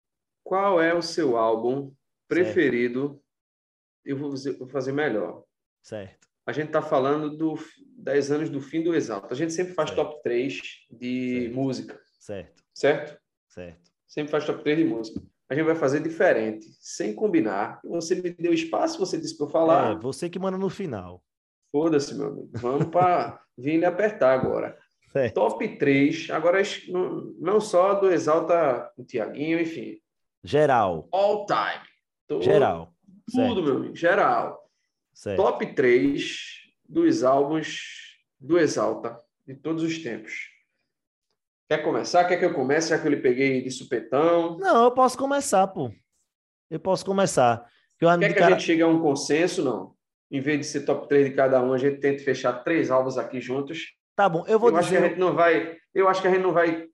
C: Qual é o seu álbum preferido? Certo. Eu vou fazer, vou fazer melhor.
B: Certo.
C: A gente está falando dos dez anos do fim do Exalta. A gente sempre faz
B: certo.
C: top três de
B: certo.
C: música.
B: Certo.
C: Certo?
B: Certo.
C: Sempre faz top três de música. A gente vai fazer diferente, sem combinar. Você me deu espaço, você disse para eu falar.
B: É, você que manda no final.
C: Foda-se, meu amigo. Vamos para vir lhe apertar agora. Certo. Top três. Agora, não só do Exalta o Tiaguinho, enfim.
B: Geral.
C: All time. Todo,
B: Geral.
C: Tudo,
B: certo.
C: meu amigo. Geral.
B: Certo.
C: Top três dos álbuns do Exalta de todos os tempos. Quer começar? Quer que eu comece, já que eu lhe peguei de supetão?
B: Não, eu posso começar, pô. Eu posso começar. Eu
C: Quer que
B: cara...
C: a gente chegue a um consenso, não? Em vez de ser top três de cada um, a gente tenta fechar três álbuns aqui juntos.
B: Tá bom, eu vou
C: eu
B: dizer...
C: Acho que a gente não vai... Eu acho que a gente não vai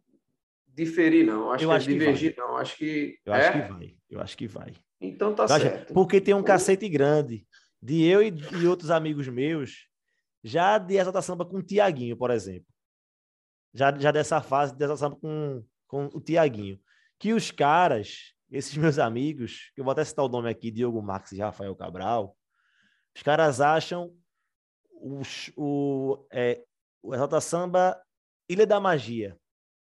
C: diferir, não. Eu acho
B: eu
C: que
B: acho que
C: divergir,
B: vai.
C: não. Acho que...
B: Eu
C: é?
B: acho que vai. Eu acho que vai.
C: Então tá
B: eu
C: certo.
B: Acho... Porque tem um cacete grande de eu e, e outros amigos meus já de Exalta Samba com o Tiaguinho, por exemplo. Já, já dessa fase de Exalta Samba com, com o Tiaguinho. Que os caras, esses meus amigos, que eu vou até citar o nome aqui, Diogo Max e Rafael Cabral, os caras acham o, o, é, o Exalta Samba Ilha da Magia.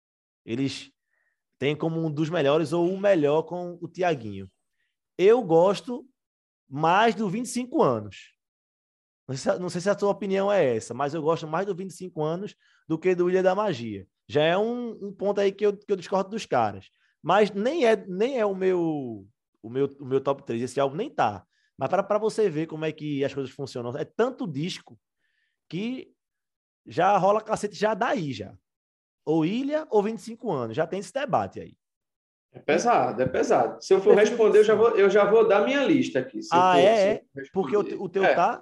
B: Eles têm como um dos melhores ou o melhor com o Tiaguinho. Eu gosto mais do vinte e cinco anos. Não sei, se, não sei se a tua opinião é essa, mas eu gosto mais do vinte e cinco anos do que do Ilha da Magia. Já é um, um ponto aí que eu, que eu discordo dos caras. Mas nem é, nem é o, meu, o, meu, o meu top três. Esse álbum nem tá. Mas para você ver como é que as coisas funcionam, é tanto disco que já rola cacete já daí já. Ou Ilha ou vinte e cinco anos. Já tem esse debate aí.
C: É pesado, é pesado. Se eu for responder, eu já vou, eu já vou dar minha lista aqui. Se
B: Ah,
C: eu for,
B: é?
C: se eu
B: é? Porque o, o teu
C: é,
B: tá...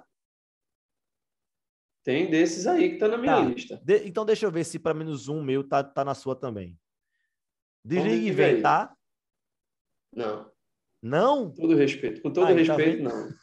C: tem desses aí que tá na minha
B: Tá.
C: lista.
B: De- então deixa eu ver se para menos um meu tá, tá na sua também. Desliga e
C: diga
B: vem,
C: aí.
B: tá?
C: Não,
B: Não?
C: com todo respeito. Com todo
B: Aí, tá
C: respeito,
B: vendo?
C: não.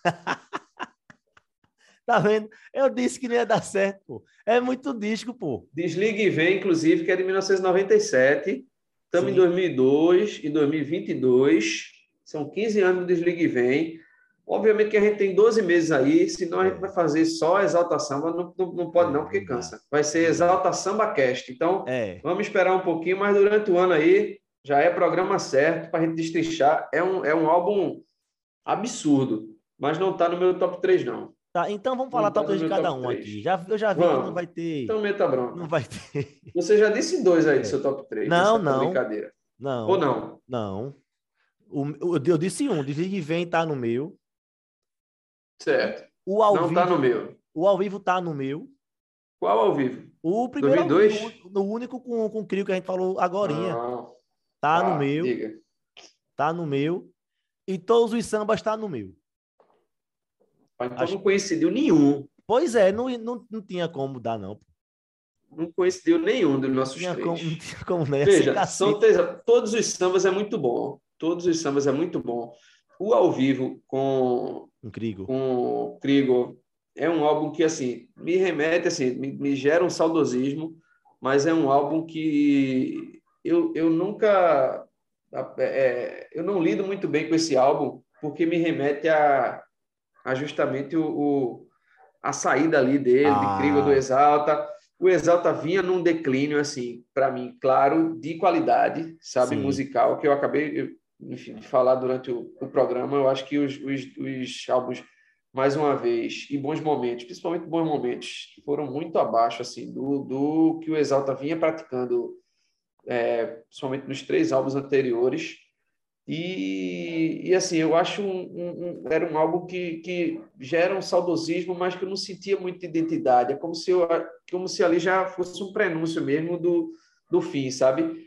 B: Tá vendo? Eu disse que não ia dar certo, pô. É muito disco, pô.
C: Desliga e Vem, inclusive, que é de mil novecentos e noventa e sete. Estamos em
B: Sim.
C: dois mil e dois e dois mil e vinte e dois. São quinze anos do Desliga e Vem. Obviamente que a gente tem doze meses aí, senão a gente
B: É.
C: vai fazer só Exalta Samba, não, não, não pode
B: É,
C: não, porque
B: não dá.
C: cansa. Vai ser
B: Não dá.
C: Exalta Samba Cast. Então,
B: É.
C: vamos esperar um pouquinho, mas durante o ano aí, já é programa certo para a gente destrinchar. É um, é um álbum absurdo, mas não está no meu top três, não.
B: Tá, então vamos
C: Não
B: falar
C: tá
B: talvez
C: no
B: de
C: meu
B: cada
C: top
B: um
C: três.
B: aqui. Já, eu já vi que
C: Vamos.
B: não vai ter.
C: Então, meta bronca.
B: Não vai ter.
C: Você já disse dois aí do
B: É.
C: seu top três.
B: Não,
C: nessa
B: não.
C: brincadeira.
B: Não.
C: Ou não?
B: Não. O, o- eu disse um, Desliga e Vem tá no meu.
C: Certo.
B: O ao
C: Não
B: vivo.
C: tá no meu.
B: O ao vivo tá no meu.
C: Qual ao vivo?
B: O primeiro ao
C: dois mil e
B: vivo,
C: dois?
B: o o único com, com o Crio que a gente falou agorinha.
C: Ah,
B: Tá no
C: tá,
B: meu.
C: diga.
B: Tá no meu. E todos os sambas tá no meu.
C: Ah, Então
B: Acho-
C: não coincidiu nenhum.
B: Pois é, não, não, não tinha como dar, não.
C: Não coincidiu nenhum dos nossos
B: Tinha
C: três.
B: como, não tinha como, né?
C: Veja,
B: Sem
C: são
B: cacete.
C: três- todos os sambas é muito bom. Todos os sambas é muito bom. O ao vivo com
B: Um Crigo.
C: com o Krigor é um álbum que assim me remete assim, me, me gera um saudosismo, mas é um álbum que eu, eu nunca é, eu não lido muito bem com esse álbum porque me remete a, a justamente o, o- a saída ali dele,
B: Ah.
C: de Krigor do Exalta. O Exalta vinha num declínio assim, para mim, claro, de qualidade, sabe,
B: Sim. musical,
C: musical, que eu acabei eu, enfim, de falar durante o, o programa. Eu acho que os, os, os álbuns, mais uma vez, e Bons Momentos, principalmente Bons Momentos, foram muito abaixo assim do, do que o Exalta vinha praticando, é, principalmente nos três álbuns anteriores. E, e assim, eu acho um, um, um- era um álbum que, que gera um saudosismo, mas que eu não sentia muita identidade. É como se, eu, como se ali já fosse um prenúncio mesmo do, do fim, sabe?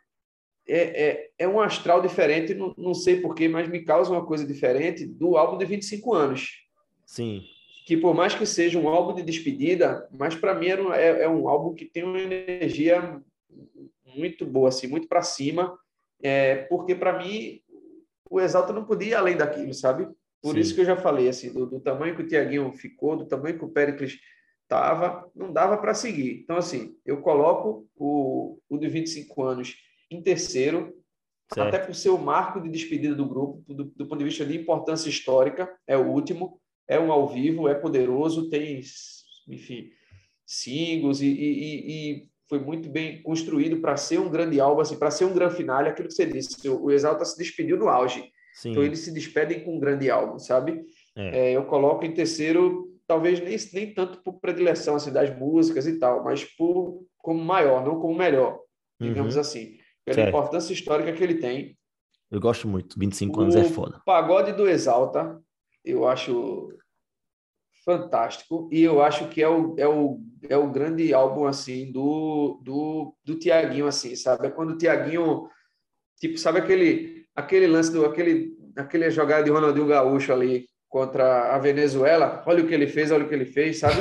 C: É, é, é um astral diferente, não, não sei porquê, mas me causa uma coisa diferente do álbum de vinte e cinco anos.
B: Sim.
C: Que por mais que seja um álbum de despedida, mas para mim era um, é, é um álbum que tem uma energia muito boa, assim, muito para cima, é, porque para mim o Exalta não podia ir além daquilo, sabe? Por
B: Sim.
C: isso que eu já falei, assim, do, do tamanho que o Tiaguinho ficou, do tamanho que o Péricles estava, não dava para seguir. Então, assim, eu coloco o, o de vinte e cinco anos em terceiro,
B: Certo.
C: até por ser o marco de despedida do grupo, do, do ponto de vista de importância histórica, é o último, é um ao vivo, é poderoso, tem, enfim, singles e, e, e foi muito bem construído para ser um grande álbum, assim, para ser um grande finale, aquilo que você disse, o Exalta se despediu no auge,
B: Sim.
C: então eles se despedem com um grande álbum, sabe?
B: É.
C: É, eu coloco em terceiro, talvez nem, nem tanto por predileção assim, das músicas e tal, mas por, como maior, não como melhor, digamos
B: Uhum.
C: assim, pela
B: Certo.
C: importância histórica que ele tem.
B: Eu gosto muito. vinte e cinco anos é foda.
C: O Pagode do Exalta, eu acho fantástico, e eu acho que é o, é o, é o grande álbum, assim, do, do, do Tiaguinho, assim, sabe? É quando o Tiaguinho, tipo, sabe aquele, aquele lance, do, aquele, aquele jogada de Ronaldinho Gaúcho ali contra a Venezuela? Olha o que ele fez, olha o que ele fez, sabe?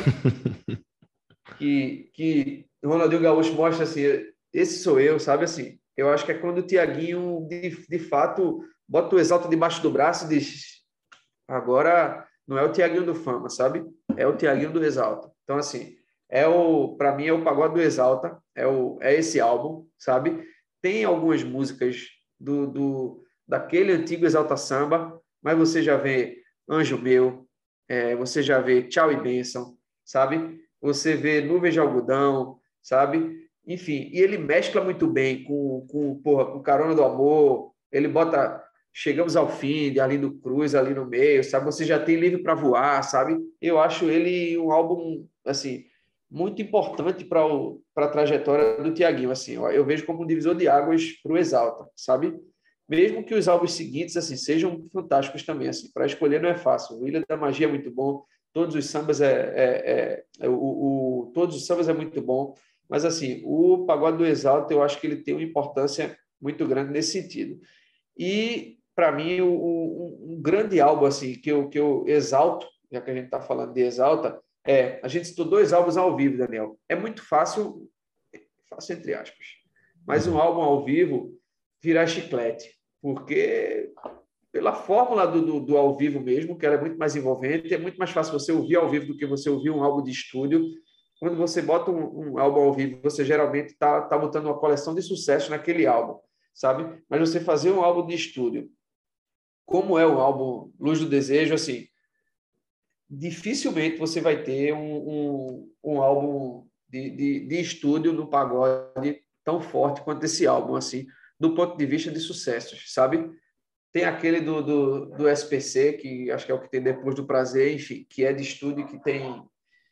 C: que, que o Ronaldinho Gaúcho mostra, assim, esse sou eu, sabe? Assim, eu acho que é quando o Tiaguinho, de, de fato, bota o Exalta debaixo do braço e diz, agora... não é o Tiaguinho do Fama, sabe? É o Tiaguinho do Exalta. Então, assim, é o, para mim é o Pagode do Exalta, é, o, é esse álbum, sabe? Tem algumas músicas do, do, daquele antigo Exalta Samba, mas você já vê Anjo Meu, é, você já vê Tchau e Bênção, sabe? Você vê Nuvens de Algodão, sabe? Enfim, e ele mescla muito bem com, com, porra, com Carona do Amor, ele bota... Chegamos ao fim, de Arlindo Cruz ali no meio, sabe? Você já tem Livre para Voar, sabe? Eu acho ele um álbum, assim, muito importante para a trajetória do Tiaguinho, assim. Eu, eu vejo como um divisor de águas para o Exalta, sabe? Mesmo que os álbuns seguintes, assim, sejam fantásticos também, assim. Para escolher não é fácil. O Ilha da Magia é muito bom, todos os sambas é... é, é, é o, o, todos os sambas é muito bom, mas, assim, o Pagode do Exalta, eu acho que ele tem uma importância muito grande nesse sentido. E, para mim, o, o, um grande álbum assim, que, eu, que eu exalto, já que a gente está falando de exalta, é, a gente citou dois álbuns ao vivo, Daniel. É muito fácil, fácil entre aspas, mas um álbum ao vivo virar chiclete, porque pela fórmula do, do, do ao vivo mesmo, que ela é muito mais envolvente, é muito mais fácil você ouvir ao vivo do que você ouvir um álbum de estúdio. Quando você bota um, um álbum ao vivo, você geralmente está tá botando uma coleção de sucesso naquele álbum, sabe? Mas você fazer um álbum de estúdio, como é o álbum Luz do Desejo, assim, dificilmente você vai ter um, um, um álbum de, de, de estúdio no pagode tão forte quanto esse álbum, assim, do ponto de vista de sucessos, sabe? Tem aquele do, do, do S P C, que acho que é o que tem depois do Prazer, enfim, que é de estúdio, que tem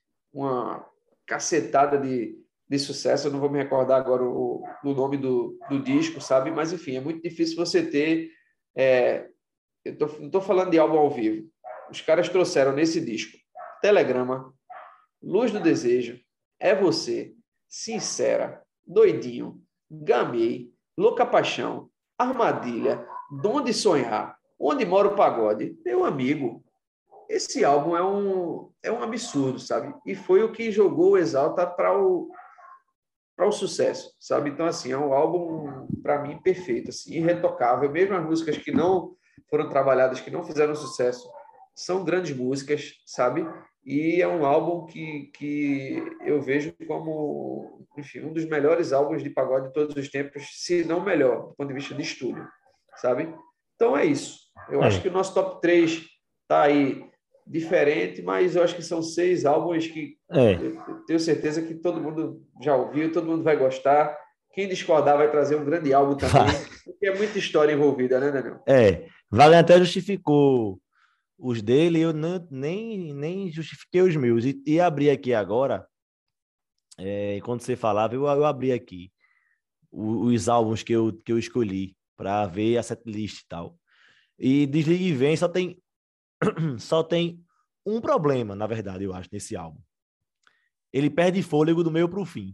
C: uma cacetada de, de sucesso. Eu não vou me recordar agora o, o nome do, do disco, sabe? Mas, enfim, é muito difícil você ter... É, eu tô, não estou falando de álbum ao vivo. Os caras trouxeram nesse disco Telegrama, Luz do Desejo, É Você, Sincera, Doidinho, Gamei, Louca Paixão, Armadilha, Dom de Sonhar, Onde Mora o Pagode. Meu amigo, esse álbum é um, é um absurdo, sabe? E foi o que jogou o Exalta para o, para o sucesso, sabe? Então, assim, é um álbum, para mim, perfeito, assim, irretocável. Mesmo as músicas que não foram trabalhadas, que não fizeram sucesso, são grandes músicas, sabe? E é um álbum que, que eu vejo como, enfim, um dos melhores álbuns de pagode de todos os tempos, se não melhor, do ponto de vista de estúdio, sabe? Então é isso. Eu é. acho que o nosso top três está aí diferente, mas eu acho que são seis álbuns que é. eu tenho certeza que todo mundo já ouviu, todo mundo vai gostar. Quem discordar vai trazer um grande álbum também, porque é muita história envolvida, né, Daniel?
B: É, Wagner até justificou os dele, eu não, nem, nem justifiquei os meus. E, e abri aqui agora, é, quando você falava, eu, eu abri aqui os, os álbuns que eu, que eu escolhi para ver a setlist e tal. E Desliga e Vem só tem, só tem um problema, na verdade, eu acho, nesse álbum. Ele perde fôlego do meio para o fim.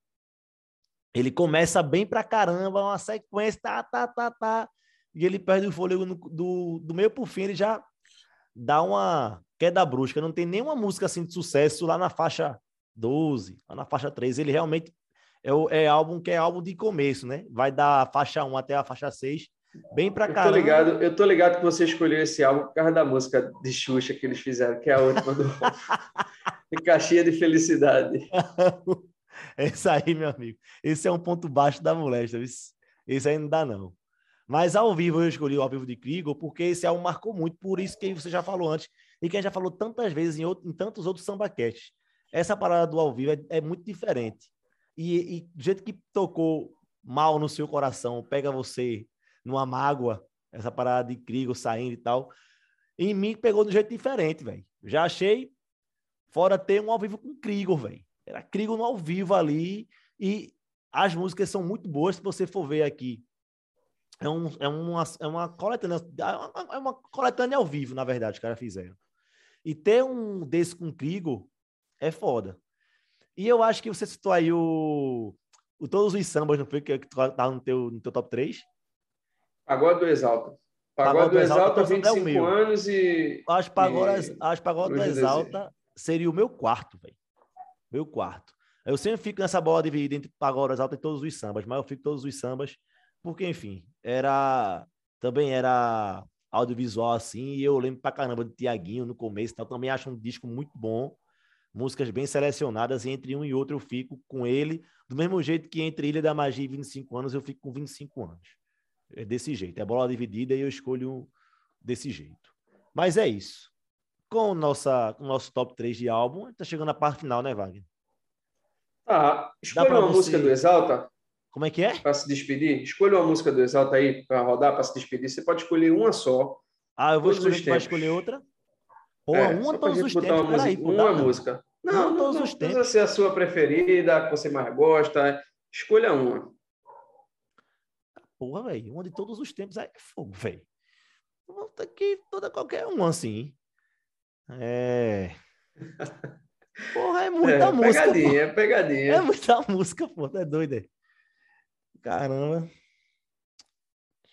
B: Ele começa bem pra caramba, uma sequência, tá, tá, tá, tá, e ele perde o fôlego no, do, do meio pro fim, ele já dá uma queda brusca. Não tem nenhuma música assim de sucesso lá na faixa doze, lá na faixa treze. Ele realmente é, o, é álbum que é álbum de começo, né? Vai da faixa um até a faixa seis, bem pra
C: eu
B: caramba.
C: Tô ligado, eu tô ligado que você escolheu esse álbum por causa da música de Xuxa que eles fizeram, que é a última do de Caixinha de Felicidade.
B: Esse aí, meu amigo, esse é um ponto baixo da moléstia. Esse aí não dá, não. Mas ao vivo eu escolhi o ao vivo de Krigor porque esse álbum marcou muito, por isso que você já falou antes e que a gente já falou tantas vezes em, outro, em tantos outros sambacasts. Essa parada do ao vivo é, é muito diferente. E, e do jeito que tocou mal no seu coração, pega você numa mágoa, essa parada de Krigor saindo e tal, em mim pegou de um jeito diferente, velho. Já achei fora ter um ao vivo com Krigor, velho. Era Krigor no ao vivo ali, e as músicas são muito boas, se você for ver aqui. É, um, é, uma, é uma coletânea, é uma coletânea ao vivo, na verdade, os caras fizeram. E ter um desse com Krigor é foda. E eu acho que você citou aí o, o Todos os Sambas, não foi? Que, que tá no teu, no teu top três?
C: Pagode do Exalta. Pagode, Pagode do Exalta, vinte e cinco anos e...
B: Acho que Pagode, acho Pagode do Exalta seria o meu quarto, velho. Meu quarto. Eu sempre fico nessa bola dividida entre Pagode Exalta e Todos os Sambas, mas eu fico Todos os Sambas porque, enfim, era também era audiovisual assim, e eu lembro pra caramba de Tiaguinho no começo, então também acho um disco muito bom, músicas bem selecionadas, e entre um e outro eu fico com ele, do mesmo jeito que entre Ilha da Magia e vinte e cinco anos eu fico com vinte e cinco anos. É desse jeito, é bola dividida e eu escolho desse jeito. Mas é isso. Com o nossa, o nosso top três de álbum, tá chegando a parte final, né, Wagner?
C: Ah, escolha uma você... música do Exalta.
B: Como é que é?
C: Para se despedir. Escolha uma música do Exalta aí para rodar, para se despedir. Você pode escolher uma só.
B: Ah, eu vou escolher, vai escolher outra? Porra,
C: é,
B: uma todos os tempos.
C: Uma,
B: Peraí,
C: música, uma música. Não,
B: uma
C: não,
B: todos
C: não,
B: os
C: não
B: tempos.
C: precisa ser a sua preferida, que você mais gosta. Escolha uma.
B: Porra, velho, uma de todos os tempos é fogo, velho. Volta aqui toda qualquer uma, assim. É... Porra, é muita
C: é,
B: música.
C: Pegadinha,
B: pô.
C: é pegadinha.
B: É muita música, pô. Tá doido, é? Caramba.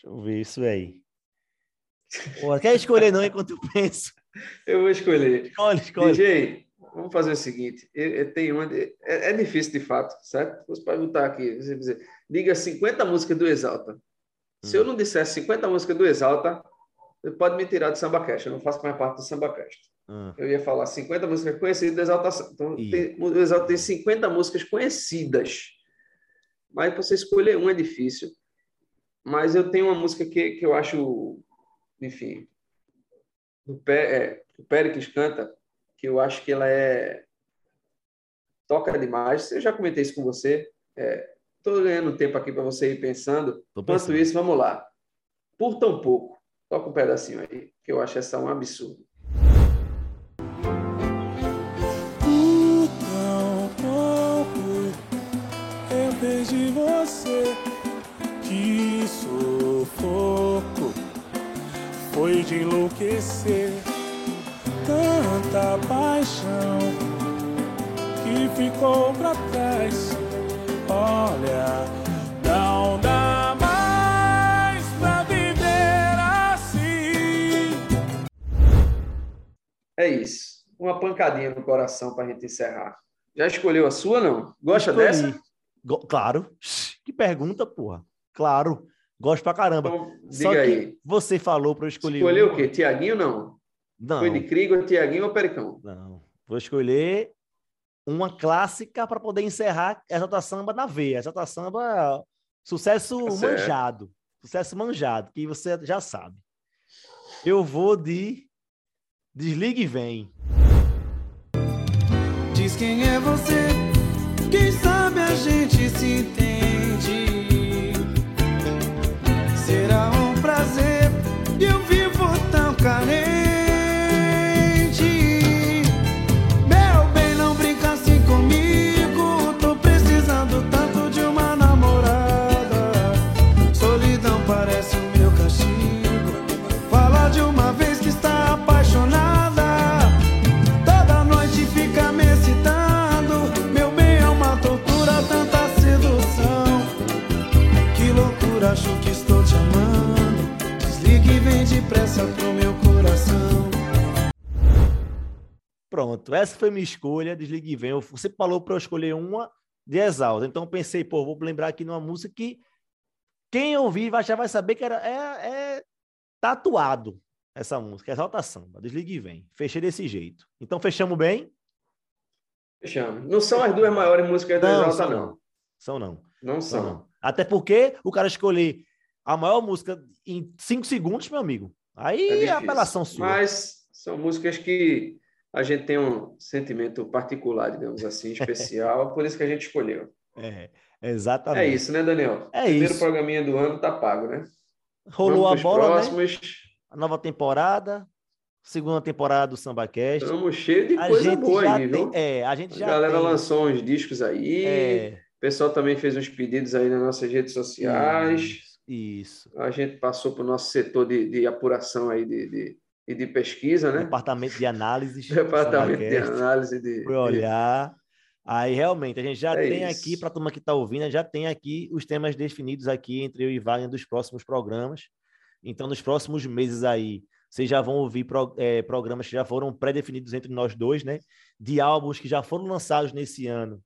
B: eu ver isso aí. Pô, quer escolher não enquanto eu penso?
C: Eu vou escolher.
B: Escolhe, escolhe.
C: D J, vamos fazer o seguinte. Eu, eu tenho uma, é, é difícil de fato, certo? Você pode botar aqui. Você dizer, diga cinquenta músicas do Exalta. Hum. Se eu não dissesse cinquenta músicas do Exalta, você pode me tirar do SambaCast. Eu não faço mais parte do SambaCast. Hum. Eu ia falar cinquenta músicas conhecidas do Exalta. Então, tem, o Exalta tem cinquenta músicas conhecidas. Mas para você escolher uma é difícil. Mas eu tenho uma música que, que eu acho, enfim, o, Pé, é, o Péricles canta, que eu acho que ela é toca demais. Eu já comentei isso com você. Estou é, ganhando tempo aqui para você ir pensando. Enquanto isso, vamos lá. Por tão pouco. Toca um pedacinho aí, que eu acho essa um absurdo.
E: Por tão pouco eu perdi você. Que sufoco foi de enlouquecer. Tanta paixão que ficou pra trás. Olha, não dá mais pra viver assim.
C: É isso. Uma pancadinha no coração pra gente encerrar. Já escolheu a sua, não? Gosta
B: Escolhi.
C: dessa?
B: Go- claro. Que pergunta, porra. Claro. Gosto pra caramba.
C: Então,
B: Só
C: diga
B: que
C: aí.
B: você falou pra eu escolher.
C: Escolheu
B: uma.
C: o quê? Tiaguinho, não?
B: Não.
C: Foi de Krieger, Tiaguinho ou Pericão?
B: Não. Vou escolher uma clássica para poder encerrar Exalta Samba na veia. Exalta Samba, sucesso
C: Tá certo.
B: manjado. Sucesso manjado, que você já sabe. Eu vou de Desliga e Vem.
A: Diz quem é você, quem sabe a gente se entende. Será um prazer, eu vivo tão carente. Meu bem, não brinca assim comigo. Tô precisando tanto de uma namorada. Solidão parece o meu castigo. Fala de uma vez que está apaixonada. Toda noite fica me excitando. Meu bem, é uma tortura, tanta sedução. Que loucura, acho que estou te amando. Desliga e vem depressa pro meu coração.
B: Pronto, essa foi minha escolha, Desliga e Vem. Você falou para eu escolher uma de Exalta. Então eu pensei, pô, vou lembrar aqui numa música que quem ouvir já vai saber que era, é, é tatuado essa música, Exalta Samba, Desliga e Vem. Fechei desse jeito. Então fechamos bem?
C: Fechamos. Não são as duas maiores músicas do
B: Não,
C: Exalta,
B: são
C: não.
B: não. São não.
C: Não
B: São
C: são.
B: não. Até porque o cara escolher a maior música em cinco segundos, meu amigo. Aí
C: É
B: é,
C: difícil.
B: apelação sua.
C: Mas são músicas que a gente tem um sentimento particular, digamos assim, especial. Por isso que a gente escolheu.
B: É,
C: É
B: exatamente.
C: isso, né, Daniel?
B: É
C: Primeiro
B: isso.
C: programinha do ano tá pago, né?
B: Rolou
C: Vamos
B: a
C: pros
B: bola,
C: próximos.
B: né? A nova temporada, segunda temporada do SambaCast.
C: Estamos cheios de
B: A
C: coisa
B: gente
C: boa
B: já
C: aí,
B: tem,
C: viu?
B: é, a gente
C: A
B: já
C: galera
B: tem.
C: lançou uns discos aí.
B: É,
C: O pessoal também fez uns pedidos aí nas nossas redes sociais.
B: isso, isso.
C: A gente passou para o nosso setor de, de apuração aí de, de, e de pesquisa, né?
B: Departamento de análises. do
C: Departamento de
B: SambaCast.
C: análise de.
B: Fui olhar. Aí, realmente, a gente já
C: É
B: tem
C: isso.
B: aqui, para a turma que está ouvindo, já tem aqui os temas definidos aqui entre eu e Wagner dos próximos programas. Então, nos próximos meses aí, vocês já vão ouvir pro, é, programas que já foram pré-definidos entre nós dois, né? De álbuns que já foram lançados nesse ano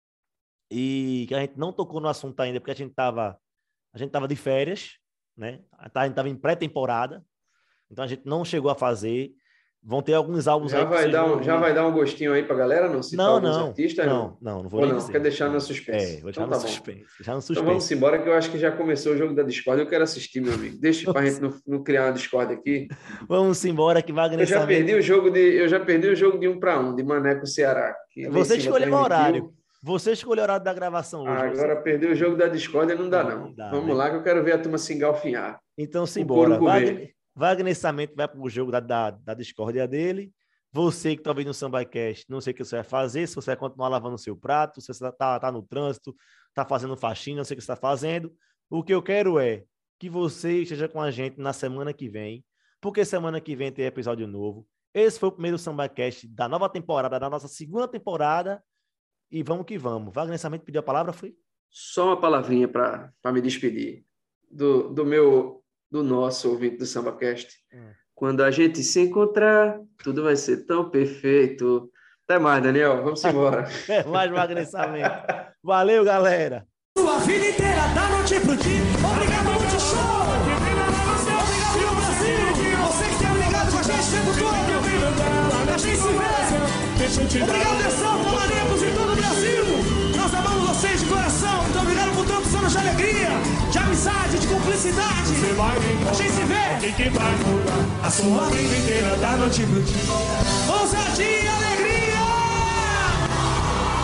B: e que a gente não tocou no assunto ainda, porque a gente estava a gente tava de férias, né? A gente estava em pré-temporada, então a gente não chegou a fazer. Vão ter alguns álbuns
C: Já
B: aí que
C: vai,
B: vocês
C: dar
B: vão
C: um,
B: ouvir.
C: já vai dar um gostinho aí para a galera, não? Citar
B: Não,
C: alguns
B: não,
C: artistas?
B: não, não, não vou
C: Ou
B: nem
C: não?
B: dizer.
C: Quer deixar
B: Não.
C: no suspense?
B: É, vou deixar
C: Então
B: no
C: tá bom.
B: suspense. Deixar no
C: Então
B: suspense.
C: vamos embora, que eu acho que já começou o jogo da Discord. Eu quero assistir, meu amigo. Deixa para a gente não, não criar uma Discord aqui.
B: Vamos embora que Wagner
C: Eu já
B: Samento-
C: perdi o jogo de, eu já perdi o jogo de um para um, de Mané com o Ceará. Que
B: Você
C: Leicina
B: escolheu o
C: transmitiu.
B: horário. Você escolheu o horário da gravação hoje.
C: Ah,
B: você-
C: agora perder o jogo da Discord não dá, não.
B: Não dá,
C: Vamos
B: né?
C: lá, que eu quero ver a turma se engalfinhar.
B: Então,
C: O
B: simbora.
C: couro comer.
B: Wagner, Wagner Samento vai para o jogo da, da, da discórdia dele. Você que está ouvindo o SambaCast, não sei o que você vai fazer, se você vai continuar lavando o seu prato, se você está tá no trânsito, está fazendo faxina, não sei o que você está fazendo. O que eu quero é que você esteja com a gente na semana que vem, porque semana que vem tem episódio novo. Esse foi o primeiro SambaCast da nova temporada, da nossa segunda temporada. E vamos que vamos. Wagner Samento pediu a palavra, foi?
C: Só uma palavrinha para me despedir do, do meu do nosso ouvinte do SambaCast. Hum. Quando a gente se encontrar, tudo vai ser tão perfeito. Até mais, Daniel. Vamos embora.
B: Até mais, Magrençamento. Valeu, galera.
A: Sua vida inteira, da noite pro dia. Obrigado, Multishow. Obrigado, Brasil. Você que tem ligado com a gente o tempo todo. A gente se vê. Obrigado, Dessão, Mamaricos e todo o Brasil. Nós amamos vocês de coração. Muito obrigado por tantos anos de alegria, de amizade, de cumplicidade. A gente se vê. Que vai mudar a sua vida inteira, da noite pro dia. Ousadia e alegria.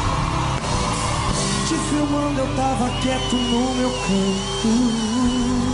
A: Te filmando, eu tava quieto no meu canto.